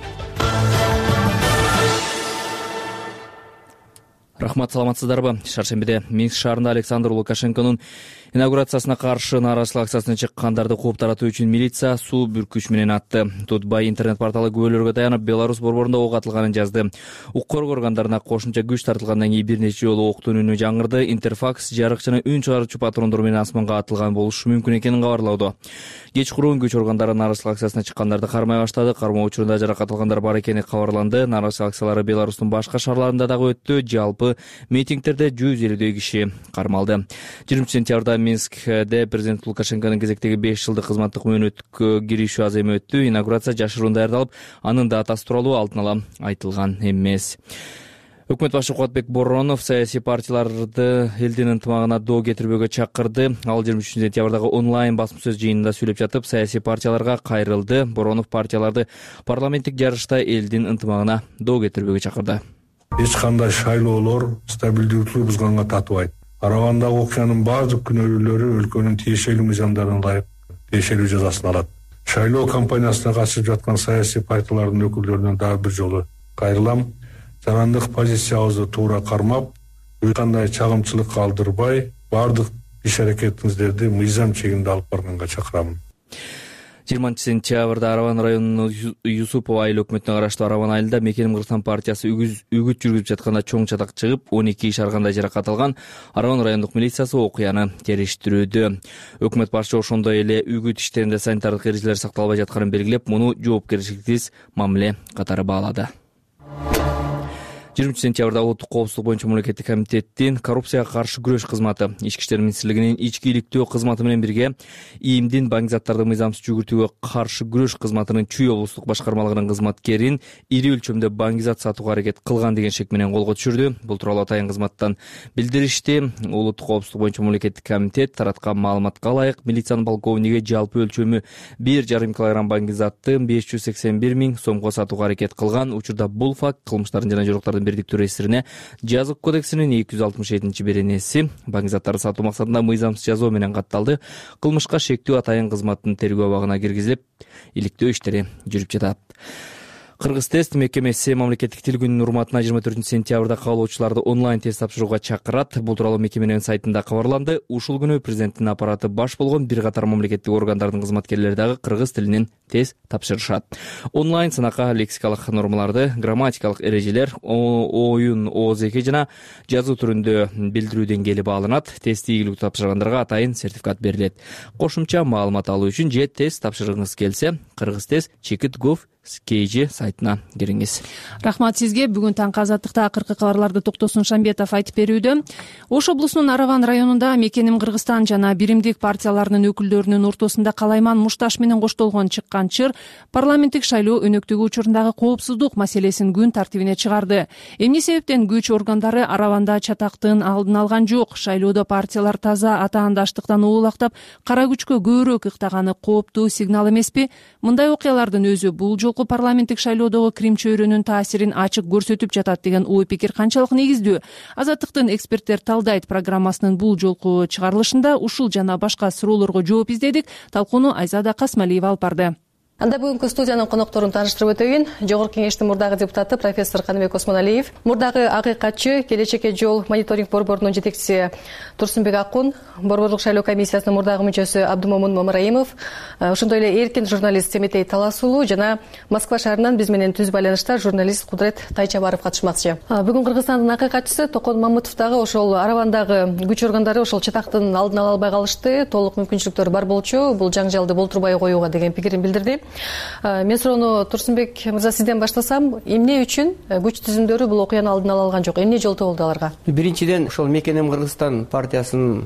Рахмат, саламатсыздарбы? Шаршембиде Минск шаарында Александр Лукашенконун инаугурациясына каршы нааразычылык акциясына чыккандарды кууп таратуу үчүн милиция суу бүркүч менен атты. Тутбай интернет порталы күбөлөргө таянып Беларусь борборунда ок атылганын жазды. Укук коргоо органдарына кошумча күч тартылгандан кийин бир нече жолу октун үнү жаңырды. Интерфакс жарык жана үн чыгаруучу патрондор менен асманга атылган болушу мүмкүн экенин кабарлоодо. Кечкурун күч органдары нааразычылык акциясына чыккандарды кармай баштады. Кармоо учурунда жаракат алгандар бар экени кабарланды. Нааразычылык акциялары Беларустун башка шаарларында дагы өттү. Жалпы митингдерде 150 киши кармалды. 20 сентябрда Минскде президент Лукашенконун кезектеги 5 жылдык кызматтык мөөнөткө киришүү аземі өттү. Инаугурация жашыруун даярдалып, анын датасы тууралуу алдын ала айтылган эмес. Өкмөт башы Кубатбек Боронов саясий партияларды элдин ынтымагына доо кетирбөөгө чакырды. Ал 23 сентябрдагы онлайн басма сөз жыйынында сүйлөп жатып, саясий партияларга кайрылды. Боронов партияларды парламенттик жарышта элдин ынтымагына доо кетирбөөгө чакырды. Эч кандай шайлоолор стабилдүүлүктү бузганга татыбайт. Аравандагы окуянын баардык күнөөлүүлөрү өлкөнүн тиешелүү мыйзамдарына ылайык тиешелүү жазасын алат. Шайлоо кампаниясына катышып жаткан саясий партиялардын өкүлдөрүнө дагы бир жолу кайрылам. Жарандык позициябызды туура кармап, эч кандай чагымчылык калтырбай, баардык иш-аракетиңиздерди мыйзам чегинде алып барганга чакырамын. 20 сентябрда Араван районунун Юсупов айыл өкмөтүнө караштуу Араван айылында Мекеним Кыргызстан партиясы үгүт жүргүзүп жатканда чоң чатак чыгып, 12 киши аргандай жаракат алган. Араван райондук милициясы окуяны териштирүүдө. Өкмөт башы ошондой эле үгүт иштеринде санитардык эрежелер сакталбай жатканын белгилеп, муну жоопкерчиликсиз мамиле катары баалады. 20 сентябрда улуттук коопсуздук боюнча мамлекеттик комитеттин коррупцияга каршы күрөш кызматы Ички иштер министрлигинин ички иликтөө кызматы менен бирге ИИМдин банк заттарды мыйзамсыз жүгүртүүгө каршы күрөш кызматынын Чүй облустук башкармалыгынын кызматкерин ири өлчөмдө банк зат сатууга аракет кылган деген шек менен колго түшүрдү. Бул тууралуу атайын кызматтан билдиришти. Улуттук коопсуздук боюнча мамлекеттик комитет тараткан маалыматка ылайык милициянын полковниги жалпы өлчөмү 1,5 килограмм банк затты 581 000 сомго сатууга аракет кылган. Учурда бул факт кылмыштардын жана жоруктардын бирдиктүү реестрине жазык кодексинин 267-беренеси банк заттарды сатуу максатында мыйзамсыз жазуу менен катталды. Кылмышка шектүү атайын кызматтын тергөө абагына киргизилип, иликтөө иштери жүрүп жатат. Кыргыз тест мекемеси мамлекеттик тил күнүнүн урматына 24 сентябрда каалоочуларды онлайн тест тапшырууга чакырат. Бул тууралуу мекеменин сайтында кабарланды. Ушул күнү президенттин аппараты баш болгон бир катар мамлекеттик органдардын кызматкерлери дагы кыргыз тилинен тест тапшырышат. Онлайн сынакка лексикалык нормаларды, грамматикалык эрежелер, оюн ОЗК жана жазуу түрүндө билдирүү деңгээли бааланат. Тест ийгиликтүү тапшыргандарга атайын сертификат берилет. Кошумча маалымат алуу үчүн же тест тапшыргыңыз келсе, Кыргыз тест /KG сайтына кириңиз. Рахмат сизге. Бүгүн таңкы азаттыкта акыркы кабарларды Токтосун Шамбетов айтып берүүдө. Ош облусунун Араван районунда Мекеним Кыргызстан жана биримдик партияларынын өкүлдөрүнүн ортосунда калайман мушташ менен коштолгон чыккан чыр парламенттик шайлоо өнөктүгү учурундагы коопсуздук маселесин күн тартибине чыгарды. Эмне себептен күч органдары Араванда чатактын алдын алган жок? Шайлоодо партиялар таза атаандаштыктан уулактап, кара күчкө көбүрөөк ыктаганы кооптуу сигнал эмеспи? Мындай окуялардын өзү бул жолку парламенттик шайлоодогу Крим чөйрөнүн таасирин ачык көрсөтүп жатат деген ой пикир канчалык негиздүү? Азаттыктын эксперттер талдайт программасынын бул жолку чыгарылышында ушул жана башка суроолорго жооп издедик. Талкууну Айзада Касмалиева алып барды. Анда бүгүнкү студиянын конокторун тааныштырып өтөйүн. Жогорку кеңештин мурдагы депутаты профессор Каныбек Осмоналиев, мурдагы акыйкатчы, Келечекке жол мониторинг борборунун жетекчиси Турсунбек Акун, борборлук шайлоо комиссиясынын мурдагы мүчөсү Абдумомун Мамраимов, ошондой эле эркин журналист Семетей Талас уулу жана Москва шаарынан биз менен түз байланышта журналист Кудрет Тайчабаров катышмакчы. Бүгүн Кыргызстандын акыйкатчысы Токон Мамытов дагы ошол аравандагы күч органдары ошол чатактын алдын ала албай калышты, толук мүмкүнчүлүктөр бар болчу, бул жаңжалды болтурбай коюуга деген пикирин билдирди. Мен суроону Турсунбек мырза сизден баштасам, эмне үчүн күч түзүмдөрү бул окуяны алдын ала алган жок? Эмне жолтоо болду аларга? Биринчиден ошол Мекенем Кыргызстан партиясынын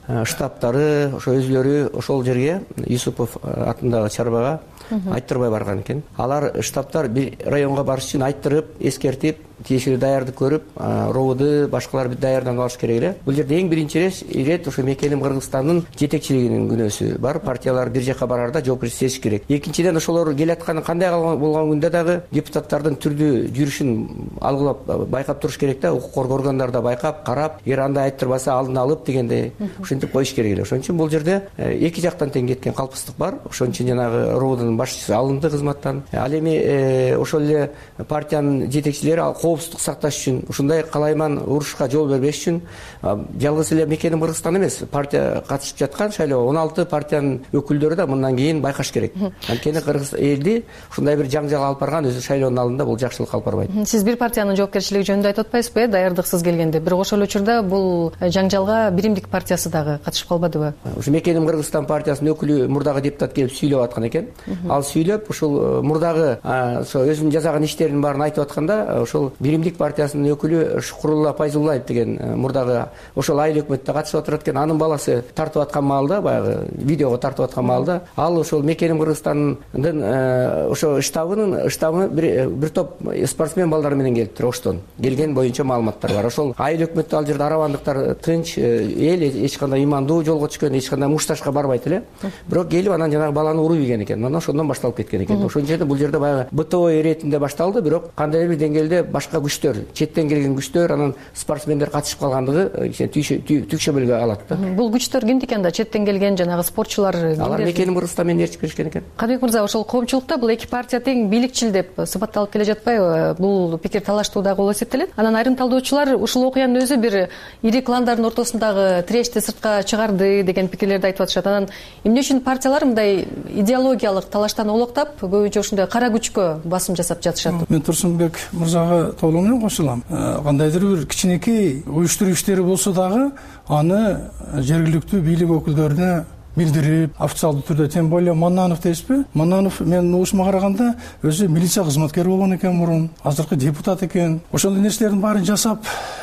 штабтары ошо өзлөрү ошол жерге Юсупов атындагы чарбага айттырбай барган экен. Алар штабтар бир районго барыш үчүн айттырып, эскертип, тиешелүү даярдык көрүп, ровуду башкалар даярданып алыш керек эле. Бул жерде эң биринчи ирет ошо Мекенем Кыргызстандын жетекчилигинин күнөөсү бар. Партиялар бир жака барарда жоопкерчилик сезиш керек. Экинчиден ошолор келатканы кандай болгон күндө дагы депутаттардын түрдүү жүрүшүн алгылап байкап туруш керек да, укук коргоо органдары да байкап, карап, эгер андай айттырбаса алдын алып дегендей ушинтип коюш керек эле. Ошон үчүн бул жерде эки жактан тең кеткен калпыстык бар. Ошон үчүн жанагы ровудун башчысы алынды кызматтан. Ал эми ошол эле партиянын жетекчилери коопсуздук сакташ үчүн, ушундай калайман урушка жол бербеш үчүн жалгыз эле Мекенем Кыргызстан эмес, партия катышып жаткан шайлоо 16 партиянын өкүлдөрү да мындан кийин байкаш керек. Анткени кыргыз элди ушундай бир жаңжал алып барган өзү шайлоонун алдында бул жакшылык алып барбайт. Сиз бир партиянын жоопкерчилиги жөнүндө айтып атпайсызбы, даярдыксыз келгенде? Бирок ошол учурда бул жаңжалга Биримдик партиясы дагы катышып калбадыбы? Ушу Мекенем Кыргызстан партиясынын өкүлү мурдагы депутат келип сүйлөп аткан экен. Ал сүйлөп ушул мурдагы ошо өзүнүн жасаган иштеринин баарын айтып атканда, ошол Биримдик партиясынын өкүлү Шукурулла Пайзуллаев деген мурдагы ошол айыл өкмөттө катышып отурат экен. Анын баласы тартып аткан маалда, баягы видеого тартып аткан маалда, ал ошол Мекенем Кыргызстандын ошо штабына бир топ спортсмен балдар менен келиптир. Оштон келген боюнча маалыматтар бар. Ошол айыл өкмөттө ал жерде аравандыктар тынч эл, эч кандай имандуу жолго түшкөн, эч кандай мушташка барбайт эле. Бирок келип анан жанагы баланы уруп ийген экен. Мына ошондон башталып кеткен экен. Ошон жерде бул жерде баягы бытовой иретинде башталды, бирок кандайдыр бир деңгээлде башка күчтөр, четтен келген күчтөр, анан спортсмендер катышып калгандыгы түйшөбөлгө алат да. Бул күчтөр кимдики анда? Четтен келген жанагы спортчулар? Алар Мекенем Кыргызстан менен ээрчип келишкен экен. Каныбек мырза, ошол коомчулукта бул эки партия тең бийликчил деп сыпатталып келе жатпайбы? Бул пикир талаштуу дагы болуп эсептелет. Анан айрым талдоочулар ушул окуянын өзү бир ири кландардын ортосундагы тирешти сыртка чыгарды деген пикирлерди айтып атышат. Анан эмне үчүн партиялар мындай идеологиялык талаштан олоктап, көбүнчө ушундай кара күчкө басым жасап жатышат? Мен Турсунбек мырзага толугу менен кошулам. Кандайдыр бир кичинекей уюштуруу иштери болсо дагы аны жергиликтүү бийлик өкүлдөрүнө билдирип, официалдуу түрдө, тем более Маннанов дейсизби? Маннанов менин угушума караганда өзү милиция кызматкери болгон экен мурун, азыркы депутат экен. Ошондой нерселердин баарын жасап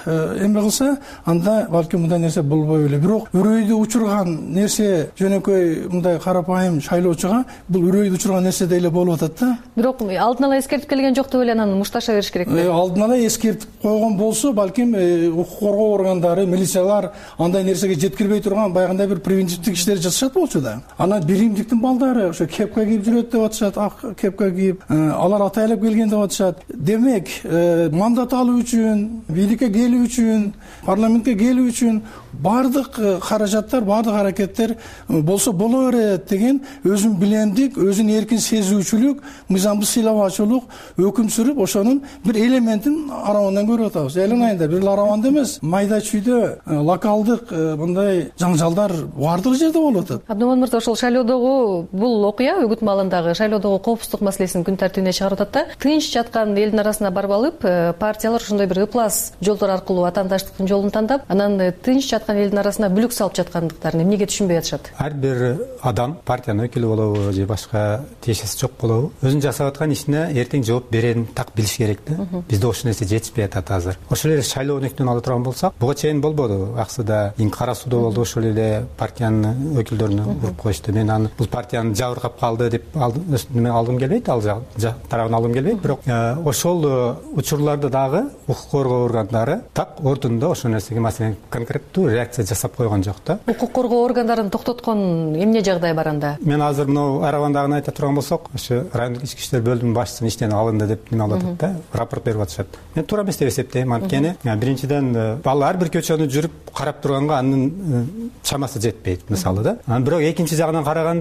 эме кылса, анда балким мындай нерсе болбой эле. Бирок үрөйдү учурган нерсе жөнөкөй мындай карапайым шайлоочуга бул үрөйдү учурган нерсе деле болуп атат да. Бирок алдын ала эскертип келген жок деп эле анан мушташа бериш керекпи? Алдын ала эскертип койгон болсо, балким укук коргоо органдары, милициялар андай нерсеге жеткирбей турган баягындай бир превентивдик иштер болчу да. Анан Биримдиктин балдары ошо кепка кийип жүрөт деп атышат, ак кепка кийип, алар атайлап келген деп атышат. Демек, мандат алуу үчүн, бийликке келүү үчүн, парламентке келүү үчүн бардык каражаттар, бардык аракеттер болсо боло берет деген өзүн билемдик, өзүн эркин сезүүчүлүк, мыйзамдуу сыйлабачылык өкүм сүрүп, ошонун бир элементин аравандан көрүп атабыз. Элин айында бир араванда эмес, майда чүйдө локалдык мындай жаңжалдар бардык жерде болуп атат. Абдумомун мырза, ошол шайлоодогу бул окуя үгүт маалындагы шайлоодогу коопсуздук маселесин күн тартибине чыгарып атат да. Тынч жаткан элдин арасына барып алып, партиялар ошондой бир ыплас жолдор аркылуу атаандаштыктын жолун тандап, анан тынч жаткан элдин арасына бүлүк салып жаткандыктарын эмнеге түшүнбөй атышат? Ар бир адам партиянын өкүлү болобу же башка тиешеси жок болобу, өзүнүн жасап аткан ишине эртең жооп берерин так билиш керек да. Бизде ошол нерсе жетишпей атат азыр. Ошол эле шайлоо өнүктүн ала турган болсак, буга чейин болбоду. Аксыда Кара сууда болду, ошол эле партиянын өкүлдөрүнө уруп коюшту. Мен аны бул партиянын жабыркап калды деп алдым келбейт, ал тарабын алгым келбейт. Бирок ошол учурларда дагы укук коргоо органдары так ордунда ошол нерсеге маселен конкреттүү реакция жасап койгон жок да. Укук коргоо органдарын токтоткон эмне жагдай бар анда? Мен азыр мына аравандагыны айта турган болсок, ошо райондук ички иштер бөлүмүнүн башчысын иштен алынды деп неме кылып атат да, рапорт берип атышат. Мен туура эмес деп эсептейм. Анткени биринчиден ал ар бир көчөнү жүрүп карап турганга анын чамасы жетпейт, мисалы да. Бирок экинчи жагынан караганда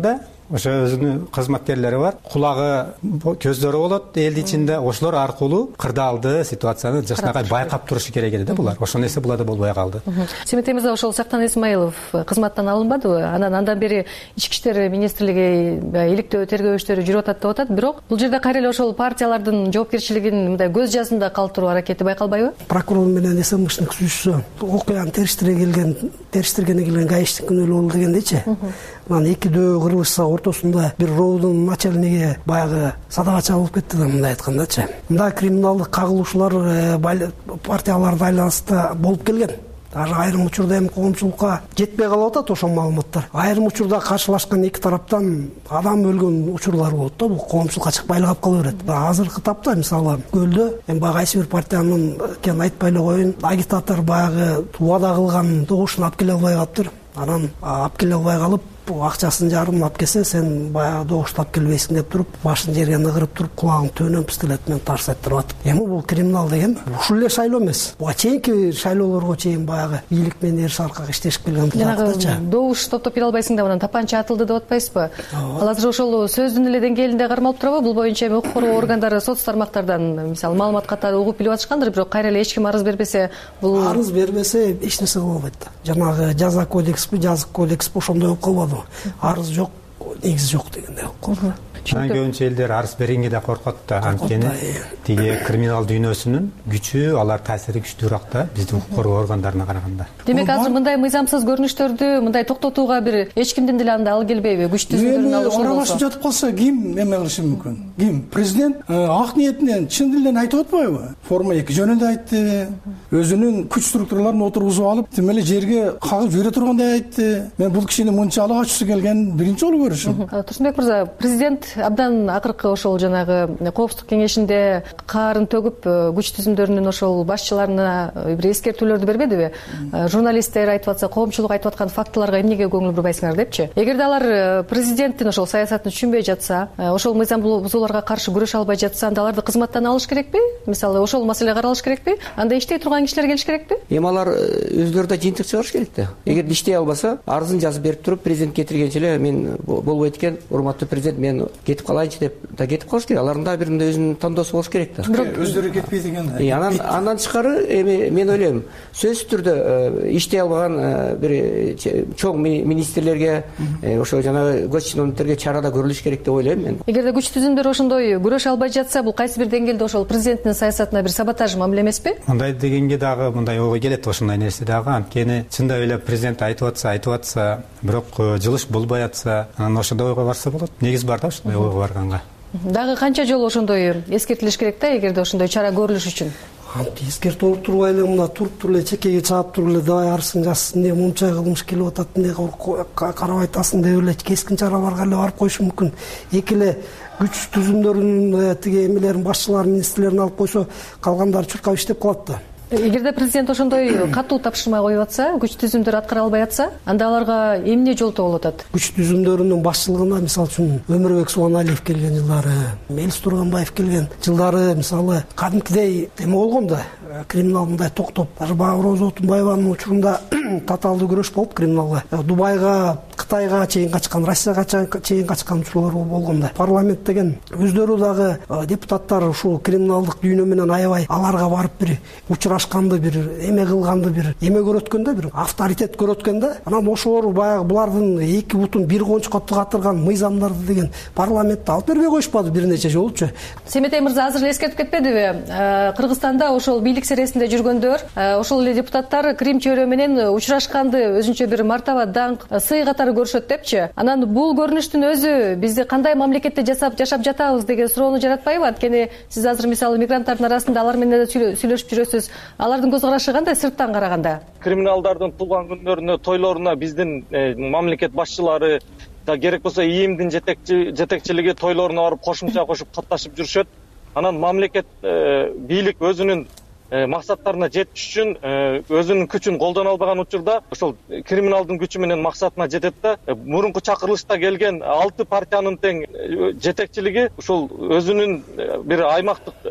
ошо өзүнүн кызматкерлери бар, кулагы, көздөрү болот элдин ичинде. Ошолор аркылуу кырдаалды ситуацияны жакшынакай байкап турушу керек эле да булар. Ошол нерсе буларда болбой калды. Семетей мырза, ошол Сактан Исмаилов кызматтан алынбадыбы? Андан бери Ички иштер министрлиги иликтөө тергөө иштери жүрүп атат деп атат. Бирок бул жерде кайра эле ошол партиялардын жоопкерчилигин мындай көз жазында калтыруу аракети байкалбайбы? Прокурор менен СМшник сүзүшсө, окуяны териштиргене келген гаишник күнөөлүү болду дегендейчи. Анан эки дөбө кырылышса ортосунда бир роодун начальниги баягы садага чабылып кетти да, мындай айткандачы. Мындай криминалдык кагылышуулар партияларда айланышта болуп келген. Даже айрым учурда эми коомчулукка жетпей калып атат ошол маалыматтар. Айрым учурда каршылашкан эки тараптан адам өлгөн учурлар болот да, бул коомчулукка чыкпай эле калып кала берет. Азыркы тапта мисалы көлдө эми баягы кайсы бир партиянын экенин айтпай эле коеюн, агитатор баягы убада кылган добушун алып келе албай калыптыр. Анан алып келе албай калып, акчасын жарым алып келсе, сен баягы добушту алып келбейсиң деп туруп, башын жерге ныгырып туруп, кулагын төбөнөн пистолет менен тарс этирип атып. Эми бул криминал деген ушул эле шайлоо эмес. Буга чейинки шайлоолорго чейин баягы бийлик менен эриш аркак иштешип келген жанагы добуш топтоп бере албайсың деп анан тапанча атылды деп атпайсызбы? Ал азыр ошол сөздүн эле деңгээлинде кармалып турабы? Бул боюнча эми укук коргоо органдары соц тармактардан мисалы маалымат катары угуп билип атышкандыр, бирок кайра эле эч ким арыз бербесе, бул арыз бербесе эч нерсе кыла албайт да. Жанагы жаза кодексби, жазык кодексби ошондой болуп калбадыбы? Арыз жок, негиз жок дегендей болуп калды. Көбүнчө элдер арыз бергенге да коркот да, анткени тиги криминал дүйнөсүнүн күчү, алар таасири күчтүүрөөк да биздин укук коргоо органдарына караганда. Демек азыр мындай мыйзамсыз көрүнүштөрдү мындай токтотууга бир эч кимдин деле анда ал келбейби? Күч түзүмдөрүн алышуу болсо. Аралашып жатып калса ким эме кылышы мүмкүн? Ким? Президент ак ниетинен чын дилден айтып атпайбы? Форма 2 жөнүндө айтты. Өзүнүн күч структураларын отургузуп алып, тим эле жерге кагып жибере тургандай айтты. Мен бул кишини мынчалык ачуусу келген биринчи жолу көрүшүм. Турсунбек мырза, президент абдан акыркы ошол жанагы коопсуздук кеңешинде каарын төгүп күч түзүмдөрүнүн ошол башчыларына бир эскертүүлөрдү бербедиби? Журналисттер айтып атса, коомчулук айтып аткан фактыларга эмнеге көңүл бурбайсыңар депчи? Эгерде алар президенттин ошол саясатын түшүнбөй жатса, ошол мыйзам бузууларга каршы күрөшө албай жатса, анда аларды кызматтан алыш керекпи? Мисалы ошол маселе каралыш керекпи? Анда иштей турган кишилер келиш керекпи? Эми алар өздөрү да жыйынтык чыгарыш керек да. Эгерде иштей албаса, арызын жазып берип туруп, президентке кетиргенче эле мен болбойт экен, урматтуу президент, мен кетип калайынчы деп да кетип калыш керек. Алардын да бир мындай өзүнүн тандоосу болуш керек да. Өздөрү кетпейт экен. Андан тышкары эми мен ойлойм, сөзсүз түрдө иштей албаган бир чоң министрлерге, ошо жанагы көч чиновниктерге чара да көрүлүш керек деп ойлойм мен. Эгерде күч түзүмдөр ошондой күрөшө албай жатса, бул кайсы бир деңгээлде ошол президенттин саясатына бир саботаж мамиле эмеспи? Мындай дегенге дагы мындай ой келет, ошондой нерсе дагы. Анткени чындап эле президент айтып атса, бирок жылыш болбой атса, анан ошондой ойго барса болот. Негиз бар да ошондой ойго барганга. Дагы канча жолу ошондой эскертилиш керек да, эгерде ошондой чара көрүлүш үчүн? Эскертип турбай эле мына туруп туруп эле чекеге чаап туруп эле давай арызын жазсын деп мынча кылмыш келип атат деп карап айтасың деп эле кескин чараларга эле барып коюшу мүмкүн. Эки эле күч түзүмдөрүнүн тиги эмелерин башчыларын, министрлерин алып койсо, калгандары чуркап иштеп калат да. Эгерде президент ошондой катуу тапшырма коюп атса, күч түзүмдөр аткара албай атса, анда аларга эмне жолтоо болуп атат? Күч түзүмдөрүнүн башчылыгына мисалы үчүн Өмүрбек Субаналиев келген жылдары, Мелис Турганбаев келген жылдары мисалы кадимкидей эме болгон да, криминал мындай токтоп, Роза Отунбаеванын учурунда татаалдуу күрөш болуп криминалга, Дубайга, Кытайга чейин качкан, Россияга чейин качкан учурлар болгон да. Парламент деген өздөрү дагы депутаттар ушул криминалдык дүйнө менен аябай аларга барып бир учурашканды, бир эме кылганды, бир эме көрөткөн да, бир авторитет көрөткөн да. Анан ошолор баягы булардын эки бутун бир кончукка катырган мыйзамдарды деген парламентте алып бербей коюшпады бир нече жолучу. Семетей мырза азыр эле эскертип кетпедиби? Кыргызстанда ошол бийлик сересинде жүргөндөр, ошол эле депутаттар Крим чөйрө менен учурашканды өзүнчө бир мартаба даңк, сый катары көрүшөт депчи. Анан бул көрүнүштүн өзү бизде кандай мамлекетте жашап жатабыз деген суроону жаратпайбы? Анткени сиз азыр мисалы мигранттардын арасында алар менен да сүйлөшүп жүрөсүз. Алардын көз карашы кандай сырттан караганда? Криминалдардын туулган күндөрүнө, тойлоруна биздин мамлекет башчылары да керек болсо ИИМдин жетекчилиги тойлоруна барып кошумча кошуп катташып жүрүшөт. Анан мамлекет бийлик өзүнүн максаттарына жетиш үчүн өзүнүн күчүн колдоно албаган учурда ошол криминалдын күчү менен максатына жетет да. Мурунку чакырылышта келген 6 партиянын тең жетекчилиги ушул өзүнүн бир аймактык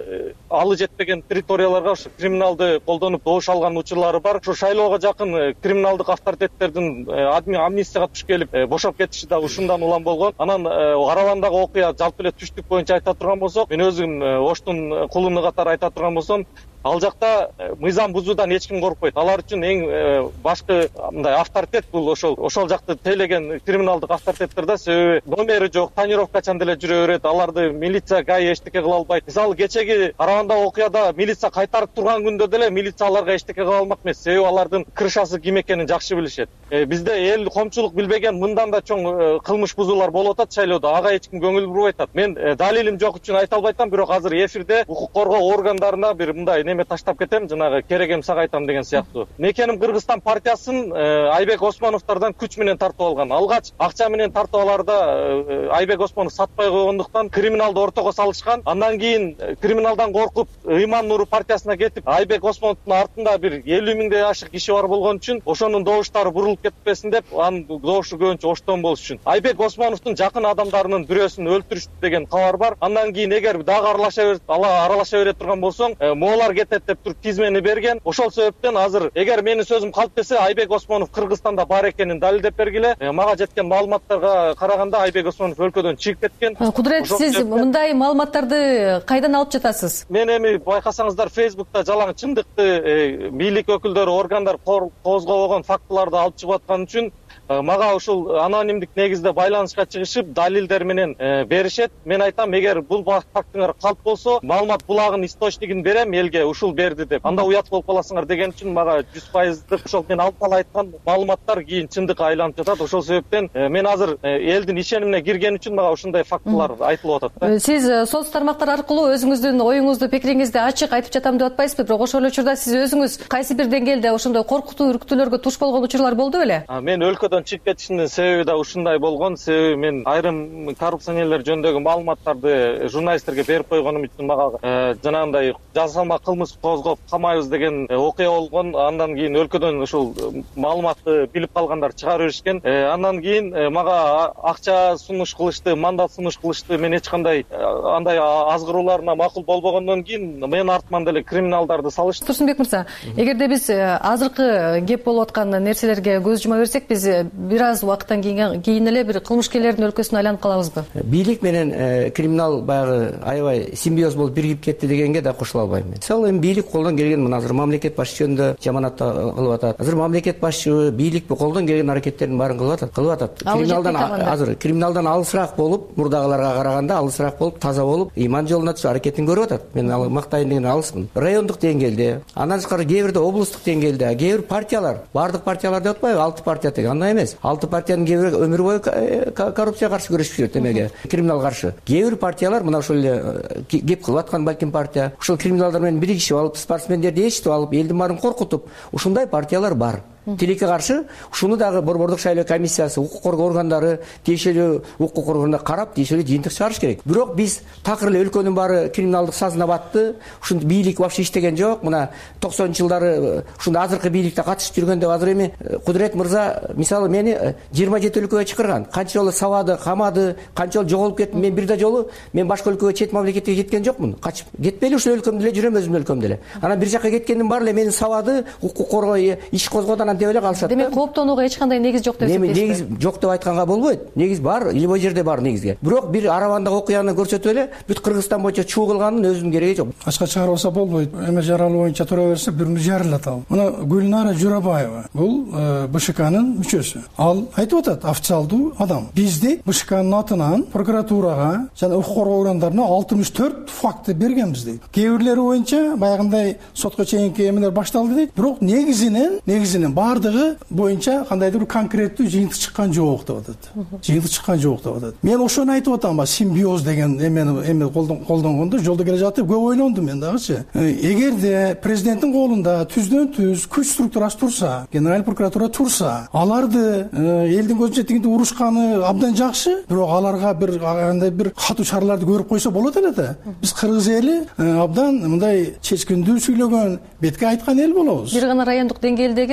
алы жетпеген территорияларга ушу криминалды колдонуп добуш алган учурлары бар. Ушу шайлоого жакын криминалдык авторитеттердин амнистияга туш келип бошоп кетиши да ушундан улам болгон. Анан Каравандагы окуя жалпы эле түштүк боюнча айта турган болсок, мен өзүм Оштун кулуну катары айта турган болсом, ал жакта мыйзам бузуудан эч ким коркпойт. Алар үчүн эң башкы мындай авторитет бул ошол жакты тейлеген криминалдык авторитеттерде, себеби номери жок, тонировкачан деле жүрө берет. Аларды милиция, ГАИ эчтеке кыла албайт. Мисалы кечеги Каравандагы окуяда милиция кайтарып турган күндө деле милиция аларга эчтеке кыла алмак эмес, себеби алардын крышасы ким экенин жакшы билишет. Бизде эл коомчулук билбеген мындан да чоң кылмыш бузуулар болуп атат шайлоодо. Ага эч ким көңүл бурбай атат. Мен далилим жок үчүн айта албай атам, бирок азыр эфирде укук коргоо органдарына бир мындай неме таштап кетем, жанагы керек эмсак айтам деген сыяктуу. Мекеним Кыргызстан партиясын Айбек Османовдордон күч менен тартып алган. Алгач акча менен тартып аларда Айбек Осмонов сатпай койгондуктан криминалды ортого салышкан. Андан кийин криминалдан коркуп Ыйман Нуру партиясына кетип, Айбек Осмоновдун артында бир 50 миңден ашык киши бар болгон үчүн ошонун добуштары бурулуп кетпесин деп, анын добушу көбүнчө Оштон болуш үчүн Айбек Осмоновдун жакын адамдарынын бирөөсүн өлтүрүштү деген кабар бар. Андан кийин эгер дагы аралаша бере турган болсоң, моолар кетет деп туруп тизмени берген. Ошол себептен азыр эгер менин сөзүм калп десе, Айбек Осмонов Кыргызстанда бар экенин далилдеп бергиле. Мага жеткен маалыматтарга караганда Айбек Осмонов өлкөдөн чыгып кеткен. Кудурет, сиз мындай маалыматтарды кайдан алып жатасыз? Мен эми байкасаңыздар Facebook'та жалаң чындыкты бийлик өкүлдөрү, органдар козгобогон фактыларды алып чыгып аткан үчүн мага ушул анонимдик негизде байланышка чыгышып, далилдер менен беришет. Мен айтам, эгер бул фактыңар калп болсо, маалымат булагын источнигин берем элге, ушул берди деп. Анда уят болуп каласыңар деген үчүн мага 100% ошол мен алып кала айткан маалыматтар кийин чындыкка айланып жатат. Ошол себептен мен азыр элдин ишенимине кирген үчүн мага ушундай фактылар айтылып атат. Сиз соц тармактар аркылуу өзүңүздүн оюңузду, пикириңизди ачык айтып жатам деп атпайсызбы? Бирок ошол учурда сиз өзүңүз кайсы бир деңгээлде ошондой коркутуу, үркүтүүлөргө туш болгон учурлар болду беле? Мен өлкөдөн чыгып кетишимдин себеби да ушундай болгон. Себеби мен айрым коррупционерлер жөнүндөгү маалыматтарды журналисттерге берип койгонум үчүн мага жанагындай жасалма кылмыш козгоп камайбыз деген окуя болгон. Андан кийин өлкөдөн ушул маалыматты билип калгандар чыгарып беришкен. Андан кийин мага акча сунуш кылышты, мандат сунуш кылышты. Мен эч кандай андай азгырууларына макул болбогондон кийин мен артыман деле криминалдарды салыштым. Турсунбек мырза, эгерде биз азыркы кеп болуп аткан нерселерге көз жума берсек, биз бир аз убакыттан кийин эле бир кылмышкерлердин өлкөсүнө айланып калабызбы? Бийлик менен криминал баягы аябай симбиоз болуп биригип кетти дегенге да кошула албайм мен. Мисалы эми бийлик колдон келген, мына азыр мамлекет башчы жөнүндө жаманат кылып атат. Азыр мамлекет башчы бийлик колдон келген аракеттердин баарын кылып атат. Криминалдан алысыраак болуп, мурдагыларга караганда алысыраак болуп, таза болуп, иман жолуна түшүп аракетин көрүп атат. Мен ал мактайын деген алысмын. Райондук деңгээлде, андан тышкары кээ бирде облустук деңгээлде, кээ бир партиялар, бардык партиялар деп атпайбы, 6 партия деген, андай эмес. 6 партиянын кээ бири өмүр бою коррупцияга каршы күрөшүп жүрөт, эмеге? Криминал каршы. Кээ бир партиялар мына ошол эле кеп кылып аткан балким партия, ушул криминалдар менен биригишип алып, спортсмендерди ээрчитип алып, элдин баарын коркутуп, ушундай партиялар бар. Тилекке каршы ушуну дагы Борбордук шайлоо комиссиясы, укук коргоо органдары, тиешелүү укук органдарына карап, тиешелүү жыйынтык чыгарыш керек. Бирок биз такыр эле өлкөнүн баары криминалдык сазына батты. Ушунда бийлик вообще иштеген жок. Мына 90-жылдары ушунда азыркы бийликте катышып жүргөндө азыр эми Кудурет мырза мисалы мени 27 өлкөгө чакырган. Канча жолу сабады, камады, канча жолу жоголуп кеттим. Мен бир да жолу мен башка өлкөгө, чет мамлекетке кеткен жокмун. Качып кетпейли, ушул өлкөмдө эле жүрөм, өзүмдүн өлкөмдө эле. Анан бир жака кеткендин баары эле мени сабады, укук коргоо иш козгоду деп эле калышат. Демек кооптонууга эч кандай негиз жок деп эсептейсизби? Негиз жок деп айтканга болбойт. Негиз бар, любой жерде бар негизге. Бирок бир Аравандагы окуяны көрсөтүп эле бүт Кыргызстан боюнча чуу кылгандын өзүнүн кереги жок. Ачка чыгарбаса болбойт. Эме жаралы боюнча тура берсе бирини жарылат ал. Мына Гүлнара Журабаева, бул БШКнын мүчөсү. Ал айтып атат, официалдуу адам. Бизде БШКнын атынан прокуратурага жана укук коргоо органдарына 64 факты бергенбиз дейт. Кээ бирлери боюнча баягындай сотко чейинки эмелер башталды дейт. Бирок негизинен бардыгы боюнча кандайдыр бир конкреттүү жыйынтык чыккан жок деп атат. Жыйынтык чыккан жок деп атат. Мен ошону айтып атам, симбиоз деген эме колдонгондо жолдо келе жатып көп ойлондум мен дагычы. Эгерде президенттин колунда түздөн-түз күч структурасы турса, генералдык прокуратура турса, аларды элдин көзүнчө тигинти урушканы абдан жакшы, бирок аларга бир андай бир катуу чараларды көрүп койсо болот эле да. Биз кыргыз эли абдан мындай чечкиндүү сүйлөгөн, бетке айткан эл болобуз. Бир гана райондук деңгээлдеги кызматкер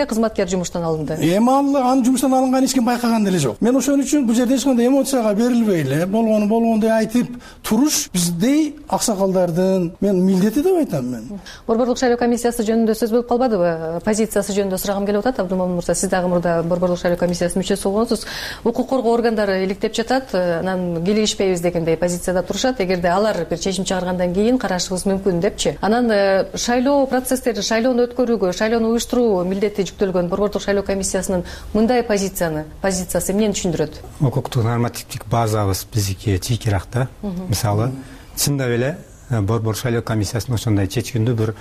кызматкер жумуштан алынды. Эми анын жумуштан алынганын эч ким байкаган деле жок. Мен ошон үчүн бул жерде эч кандай эмоцияга берилбей эле болгондой айтып туруш биздей аксакалдардын мен милдети деп айтам мен. Борборлук шайлоо комиссиясы жөнүндө сөз болуп калбадыбы? Позициясы жөнүндө сурагым келип атат. Абдумомун мырза, сиз дагы мурда борборлук шайлоо комиссиясынын мүчөсү болгонсуз. Укук коргоо органдары иликтеп жатат, анан кийлигишпейбиз дегендей позицияда турушат. Эгерде алар бир чечим чыгаргандан кийин карашыбыз мүмкүн депчи. Анан шайлоо процесстери, шайлоону өткөрүүгө, шайлоону уюштуруу милдети жүктөлгөн борборлук шайлоо комиссиясынын мындай позициясы эмнени түшүндүрөт? Укуктук нормативдик базабыз биздики чийкирак да. Мисалы, чындап эле борборлук шайлоо комиссиясынын ошондой чечкиндүү бир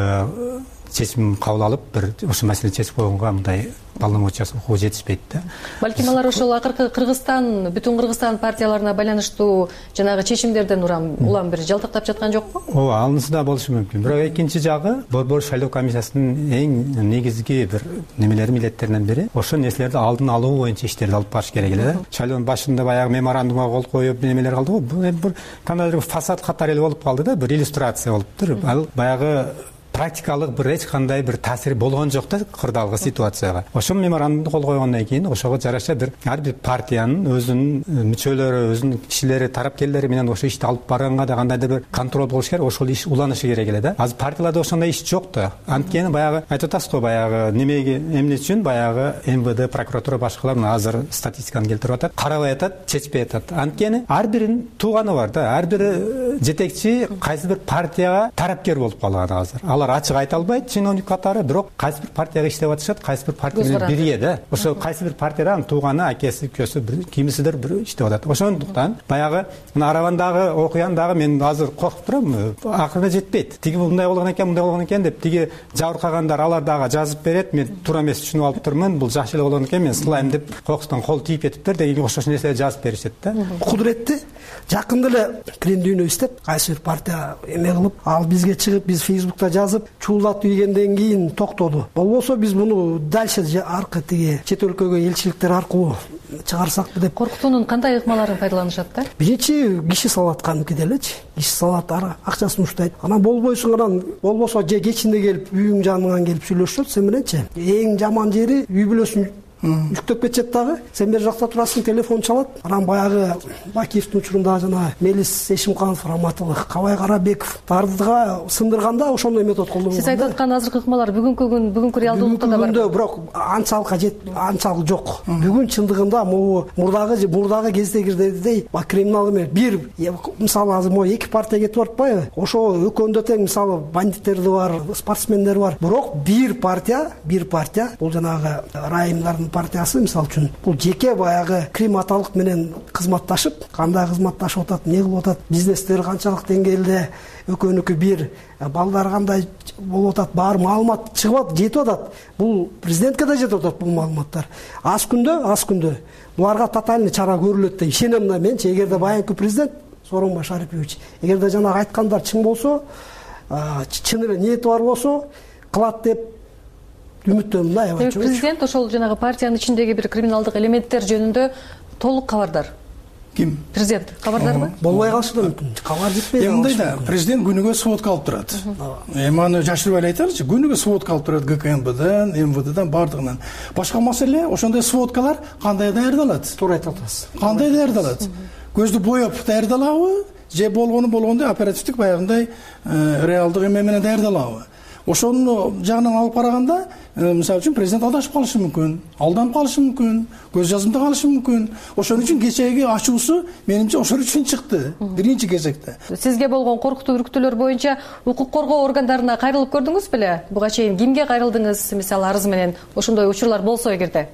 чечим кабыл алып, бир ушул маселени чечип койгонго мындай полномочиясы укугу жетишпейт да. Балким алар ошол акыркы Кыргызстан, бүтүн Кыргызстан партияларына байланыштуу жанагы чечимдерден улам бир жалтактап жаткан жокпу? Ооба, анысы да болушу мүмкүн. Бирок экинчи жагы, борборлук шайлоо комиссиясынын эң негизги бир немелери, милдеттеринен бири ошол нерселерди алдын алуу боюнча иштерди алып барыш керек эле да. Шайлоонун башында баягы меморандумга кол коюп немелер калды го. Бул бир кандайдыр фасад катары эле болуп калды да, бир иллюстрация болуптур. Ал баягы практикалык бир эч кандай бир таасири болгон жок да кырдаалгы ситуацияга. Ошол меморандумду кол койгондон кийин ошого жараша ар бир партиянын өзүнүн мүчөлөрү, өзүнүн кишилери, тарапкерлери менен ошол ишти алып барганга да кандайдыр бир контроль болуш керек, ошол иш уланышы керек эле да. Азыр партияларда ошондой иш жок да. Анткени баягы айтып атасыз го, баягы эмне үчүн баягы МВД, прокуратура башкалар азыр статистиканы келтирип атат, карабай атат, чечпей атат. Анткени ар биринин тууганы бар да. Ар бир жетекчи кайсы бир партияга тарапкер болуп калган азыр. Ачык айта албайт чиновник катары, бирок кайсы бир партияга иштеп атышат, кайсы бир партия менен бирге да. Ошо кайсы бир партиядан тууганы, акеси, көсү, кимисидир бир иштеп атат. Ошондуктан баягы Аравандагы окуяны дагы мен азыр коркуп турам, акырына жетпейт. Тиги мындай болгон экен деп тиги жабыркагандар алар дагы жазып берет. Мен туура эмес түшүнүп алып турмун. Бул жакшы эле болгон экен, мен сылайм деп кокустан кол тийип кетиптир деген ошол нерселерди жазып беришет да. Кудуретти жакында эле крендүүнү иштеп, кайсы бир партия эме кылып, ал бизге чыгып, биз Facebook'та жазып, чуулдатып ийгенден кийин токтоду. Болбосо биз муну дальше аркы тиги чет өлкөгө элчиликтер аркылуу чыгарсакпы деп. Коркутуунун кандай ыкмаларын пайдаланышат да? Биринчи киши салат кадимки элечи. Киши салат акчасын уштайт. Анан болбойсуң, анан болбосо же кечинде келип, үйүң жаныңан келип сүйлөшөт сен мененчи. Эң жаман жери үй бүлөсүн жүктөп кетет дагы. Сен бер жакта турасың, телефон чалат. Анан баягы Бакиевдин учурунда жана Мелис Эшимканов, Раматылык, Кабай Карабеков тардыга сындырганда ошондой метод колдонулган. Сиз айтып аткан азыркы ыкмалар бүгүнкү реалдуулукта да бар. Бүгүндө бирок анчалык жок. Бүгүн чындыгында мурдагы кездегидей криминал эмес. Бир мисалы азыр могу эки партия кетип атпайбы? Ошо экөөндө тең мисалы бандиттерди бар, спортсмендер бар. Бирок бир партия, бул жанагы райымдардын партиясы, мисалы үчүн бул жеке баягы Крим аталык менен кызматташып, кандай кызматташып атат, эмне кылып атат, бизнестер канчалык деңгээлде, экөөнүкү бир, балдар кандай болуп атат, баары маалымат чыгып атат, жетип атат. Бул президентке да жетип атат бул маалыматтар. Аз күндө буларга тотальный чара көрүлөт деп ишенем да менчи. Эгерде баягы президент Сооронбай Шарипович, эгерде жанагы айткандар чын болсо, чын эле ниети бар болсо, кылат деп үмүттөнүм да. Президент ошол жанагы партиянын ичиндеги бир криминалдык элементтер жөнүндө толук кабардар. Ким? Президент кабардарбы? Болбой калышы да мүмкүн. Кабар жетпей. Мындай да, президент күнүгө сводка алып турат. Эми аны жашырбай эле айталычы, күнүгө сводка алып турат ГКМБдан, МВДдан, бардыгынан. Башка маселе, ошондой сводкалар кандай даярдалат? Туура айтып атасыз. Кандай даярдалат? Көздү боеп даярдалабы, же болгондой оперативдик баягындай реалдык эме менен даярдалабы? Ошонун жагынан алып караганда, мисалы үчүн президент алдашып калышы мүмкүн, алданып калышы мүмкүн, көз жазымда калышы мүмкүн. Ошон үчүн кечеги ачуусу менимче ошол үчүн чыкты, биринчи кезекте. Сизге болгон коркутуу үркүтүүлөр боюнча укук коргоо органдарына кайрылып көрдүңүз беле? Буга чейин кимге кайрылдыңыз, мисалы арыз менен? Ошондой учурлар болсо эгерде.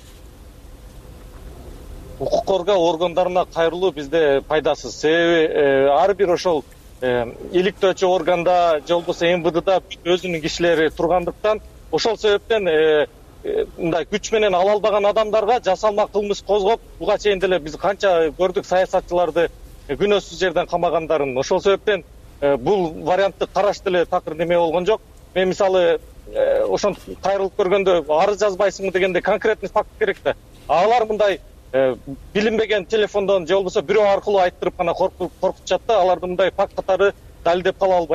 Укук коргоо органдарына кайрылуу бизде пайдасыз. Себеби ар бир ошол иликтөөчү органда же болбосо МВДда өзүнүн кишилери тургандыктан, ошол себептен мындай күч менен ала албаган адамдарга жасалма кылмыш козгоп, буга чейин деле биз канча көрдүк саясатчыларды күнөөсүз жерден камагандарын. Ошол себептен бул вариантты караш деле такыр неме болгон жок. Мен мисалы ошон кайрылып көргөндө арыз жазбайсыңбы дегенде конкретный факт керек да. Алар мындай билинбеген телефондон же болбосо бирөө аркылуу айттырып гана коркутушат да, аларды мындай факт катары далилдеп кала албайсың.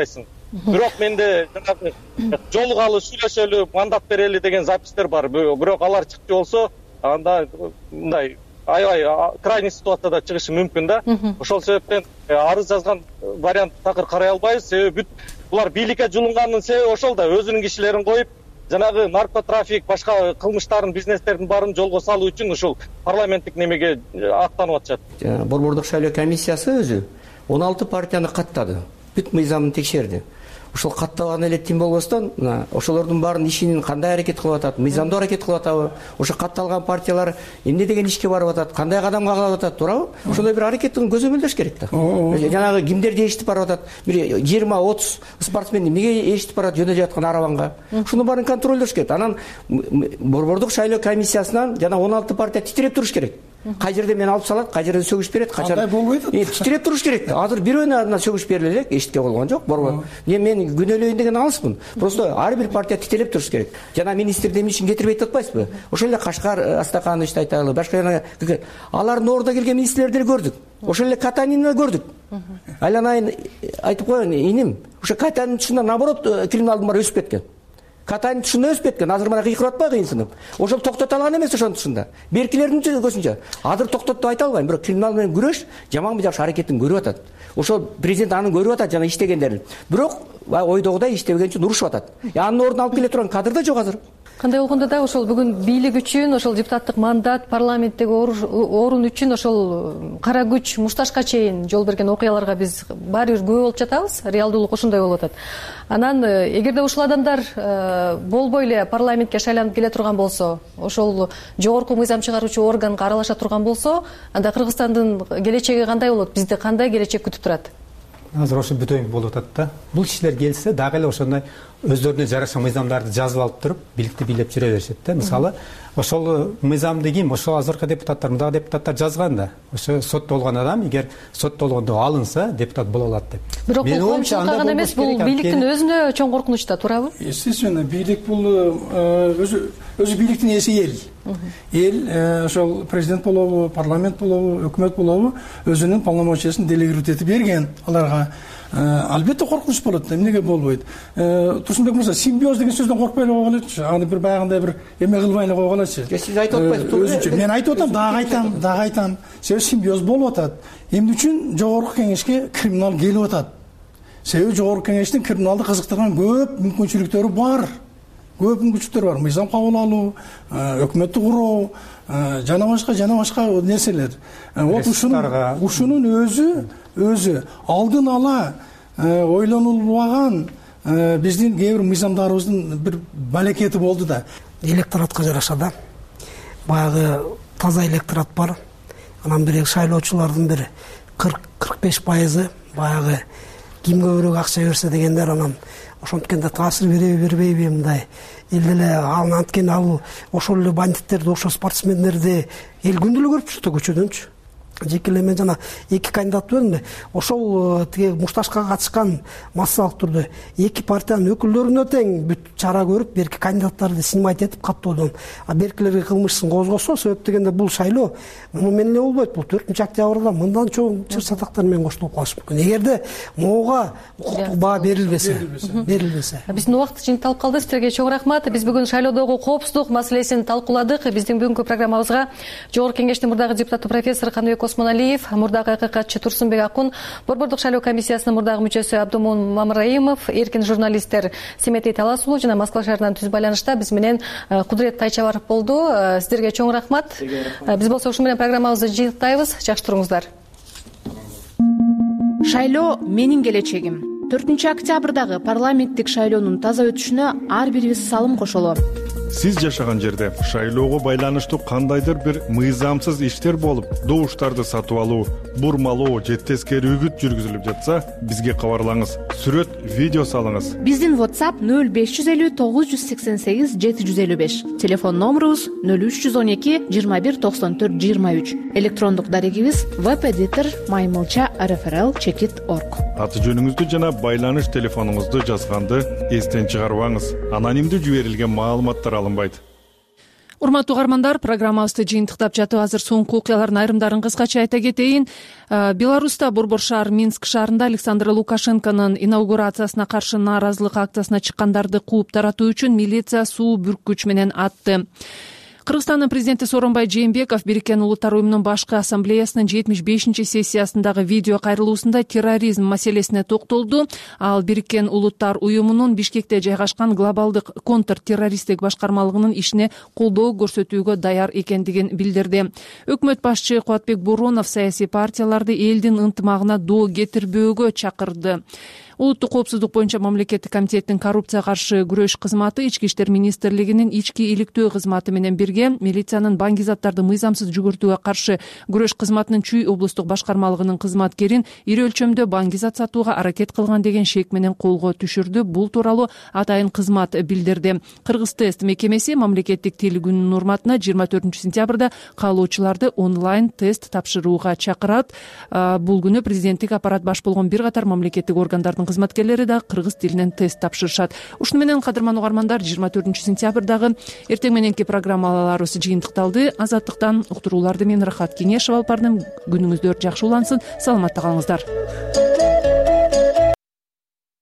бирок менде жанагы жолугалы сүйлөшөлү мандат берели деген запистер бар, бирок алар чыкчу болсо анда мындай аябай крайний ситуацияда чыгышы мүмкүн да. Ошол себептен арыз жазган вариант такыр карай албайбыз. Себеби булар бийликке жулунганын себеби ошол да, өзүнүн кишилерин коюп жанагы наркотрафик, башка кылмыштардын, бизнестердин баарын жолго салуу үчүн ушул парламенттик немеге аттанып атышат. Борбордук шайлоо комиссиясы өзү 16 партияны каттады, бүт мыйзамын текшерди. Ошол катталган эле тим болбостон, ошолордун баарын ишин кандай аракет кылып атат, мыйзамдуу аракет кылып атабы, ошо катталган партиялар эмне деген ишке барып атат, кандай кадамга кылып атат, туурабы? Ошондой бир аракеттин көзөмөлдөш керек да. Жанагы кимдерди эшитип барып атат, бир 20-30 спортсмен эмнеге эшитип барат жөнөдө жаткан араванга? Ушунун баарын контролдош керек. Анан борбордук шайлоо комиссиясынан жана 16 партия титиреп туруш керек. Кай жерде мен алып салат, кай жерде сөгүш берет, качан болбойт. Титиреп туруш керек. Азыр бирөөнө сөгүш бериле элек, эшитке болгон жок. Борбор. Мен күнөөлөйүн деген алыспын. Просто ар бир партия титиреп туруш керек. Жана министрди эмне үчүн кетирбейт атпайсызбы? Ошол эле Кашкар Астакановичти айталы, башка алардын ордуна келген министрлерди көрдүк. Ошол эле Катанинди көрдүк. Айланайын айтып коеюн, иним, ошо Катанин тушунда наоборот криминалдын баары өсүп кеткен. Катанин тушунда өсүп кеткен. Азыр мына кыйкырып атпайбы кыйынсынып? Ошол токтото алган эмес ошонун тушунда. Беркилердин көзүнчө. Азыр токтотуп айта албайм, бирок криминал менен күрөш жаманбы жакшы аракетин көрүп атат. Ошол президент аны көрүп атат жана иштегендерин. Бирок ойдогудай иштебеген үчүн урушуп атат. Анын ордуна алып келе турган кадр да жок азыр. Кандай болгондо да ошол бүгүн бийлик үчүн, ошол депутаттык мандат, парламенттеги орун үчүн ошол кара күч, мушташка чейин жол берген окуяларга биз баары бир күбө болуп жатабыз. Реалдуулук ошондой болуп атат. Анан эгерде ушул адамдар болбой эле парламентке шайланып келе турган болсо, ошол жогорку мыйзам чыгаруучу органга аралаша турган болсо, анда Кыргызстандын келечеги кандай болот? Бизди кандай келечек күтүп турат? Азыр ошо бүтөйүн болуп атат да. Бул кишилер келсе дагы эле ошондой өздөрүнө жараша мыйзамдарды жазып алып туруп, бийликти бийлеп жүрө беришет да. Мисалы, ошол мыйзамды ким, ошол азыркы депутаттар, мындагы депутаттар жазган да. Ошо соттолгон адам, эгер соттолгондо алынса, депутат боло алат деп. Бирок бул коомчулукка гана эмес, бул бийликтин өзүнө чоң коркунуч да, туурабы? Естественно, бийлик бул өзү бийликтин ээси эл. Эл ошол президент болобу, парламент болобу, өкмөт болобу, өзүнүн полномочиясын делегировать этип берген аларга. Албетте коркунуч болот. Эмнеге болбойт? Турсунбек мырза, симбиоз деген сөздөн коркпой эле койгула. Аны бир баягындай бир эме кылбай эле койгулачы. Сиз айтып атпайсызбы? Өзүнчө мен айтып атам, дагы айтам. Себеби симбиоз болуп атат. Эмне үчүн жогорку кеңешке криминал келип атат? Себеби жогорку кеңештин криминалды кызыктырган көп мүмкүнчүлүктөрү бар. Көп мүмкүнчүлүктөр бар. Мыйзам кабыл алуу, өкмөттү куруу, жана башка нерселер. Вот ушунун өзү алдын ала ойлонулбаган биздин кээ бир мыйзамдарыбыздын бир балекети болду да. Электоратка жараша да. Баягы таза электорат бар. Анан бир шайлоочулардын бир 40-45% баягы ким көбүрөөк акча берсе дегендер, анан ошонткенде таасир бербейби мындай эл эле анткени ал ошол эле бандиттерди, ошол спортсмендерди эл күндө эле көрүп жүрөт көчөдөнчү. Жеке эле мен жана 2 кандидат бердим. Ошол тиги мушташкага катышкан массалык түрдө 2 партиянын өкүлдөрүнө тең бүт чара көрүп, берки кандидаттарды снимать этип каттоодон, беркилерге кылмыштын козгосо, себеп дегенде бул шайлоо муну менен эле болбойт. Бул 4-октябрда мындан чоң чыр сатактар менен коштолуп калышы мүмкүн. Эгерде могуга укуктук баа берилбесе. Биздин убакыт жыйынталып калды. Сиздерге чоң рахмат. Биз бүгүн шайлоодогу коопсуздук маселесин талкууладык. Биздин бүгүнкү программабызга Жогорку кеңештин мурдагы депутаты профессор Каныбек Осмоналиев, мурдагы акыкатчы Турсунбек Акун, борбордук шайлоо комиссиясынын мурдагы мүчөсү Абдумун Мамраимов, эркин журналисттер Семетей Талас уулу жана Москва шаарынан түз байланышта биз менен Кудурет Тайчабаров болду. Сиздерге чоң рахмат. Биз болсо ушу менен программабызды жыйынтайбыз. Жакшы туруңуздар. Шайлоо менин келечегим. 4-октябрдагы парламенттик шайлоонун таза өтүшүнө ар бирибиз салым кошолу. Сиз жашаган жерде шайлоого байланыштуу кандайдыр бир мыйзамсыз иштер болуп, добуштарды сатып алуу, бурмалоо же тескери үгүт жүргүзүлүп жатса, бизге кабарлаңыз. Сүрөт, видео салыңыз. Биздин WhatsApp 0550 988 755. Телефон номерубуз 0312 21 94 23. Электрондук дарегибиз webeditor@maymilcha.rfrl.org. Аты жөнүңүздү жана байланыш телефонуңузду жазганды эстен чыгарбаңыз. Анонимдүү жиберилген маалыматтар алынбайт. урматтуу угармандар, программабызды жыйынтыктап жатып азыр соңку окуялардын айрымдарын кыскача айта кетейин. Беларуста борбор шаар Минск шаарында Александр Лукашенконун инаугурациясына каршы нааразылык акциясына чыккандарды кууп таратуу үчүн милиция суу бүрккүч менен атты. Кыргызстандын президенти Сооронбай Жээнбеков Бириккен Улуттар уюмунун башкы ассамблеясынын 75-сессиясындагы видео кайрылуусунда терроризм маселесине токтолду. Ал Бириккен Улуттар уюмунун Бишкекте жайгашкан глобалдык контртеррористтик башкармалыгынын ишине колдоо көрсөтүүгө даяр экендигин билдирди. Өкмөт башчы Кубатбек Боронов саясий партияларды элдин ынтымагына доо кетирбөөгө чакырды. Улуттук коопсуздук боюнча мамлекеттик комитеттин коррупцияга каршы күрөш кызматы Ички иштер министрлигинин ички иликтөө кызматы менен бирге милициянын баңгизаттарды мыйзамсыз жүгүртүүгө каршы күрөш кызматынын Чүй облустук башкармалыгынын кызматкерин ири өлчөмдө баңгизат сатууга аракет кылган деген шек менен колго түшүрдү. Бул тууралуу атайын кызмат билдирди. Кыргыз тест мекемеси мамлекеттик тил күнүнүн урматына 24-сентябрда каалоочуларды онлайн тест тапшырууга чакырат. Бул күнү президенттик аппарат баш болгон бир катар мамлекеттик органдардын кызматкерлери да кыргыз тилинен тест тапшырышат. Ушуну менен кадырман угармандар, 24-сентябрдагы эртең мененки программаларыбыз жыйынтыкталды. Азаттыктан уктурууларды мен Рахат Кеңешева алып бардым. Күнүңүздөр жакшы улансын. Саламатта калыңыздар.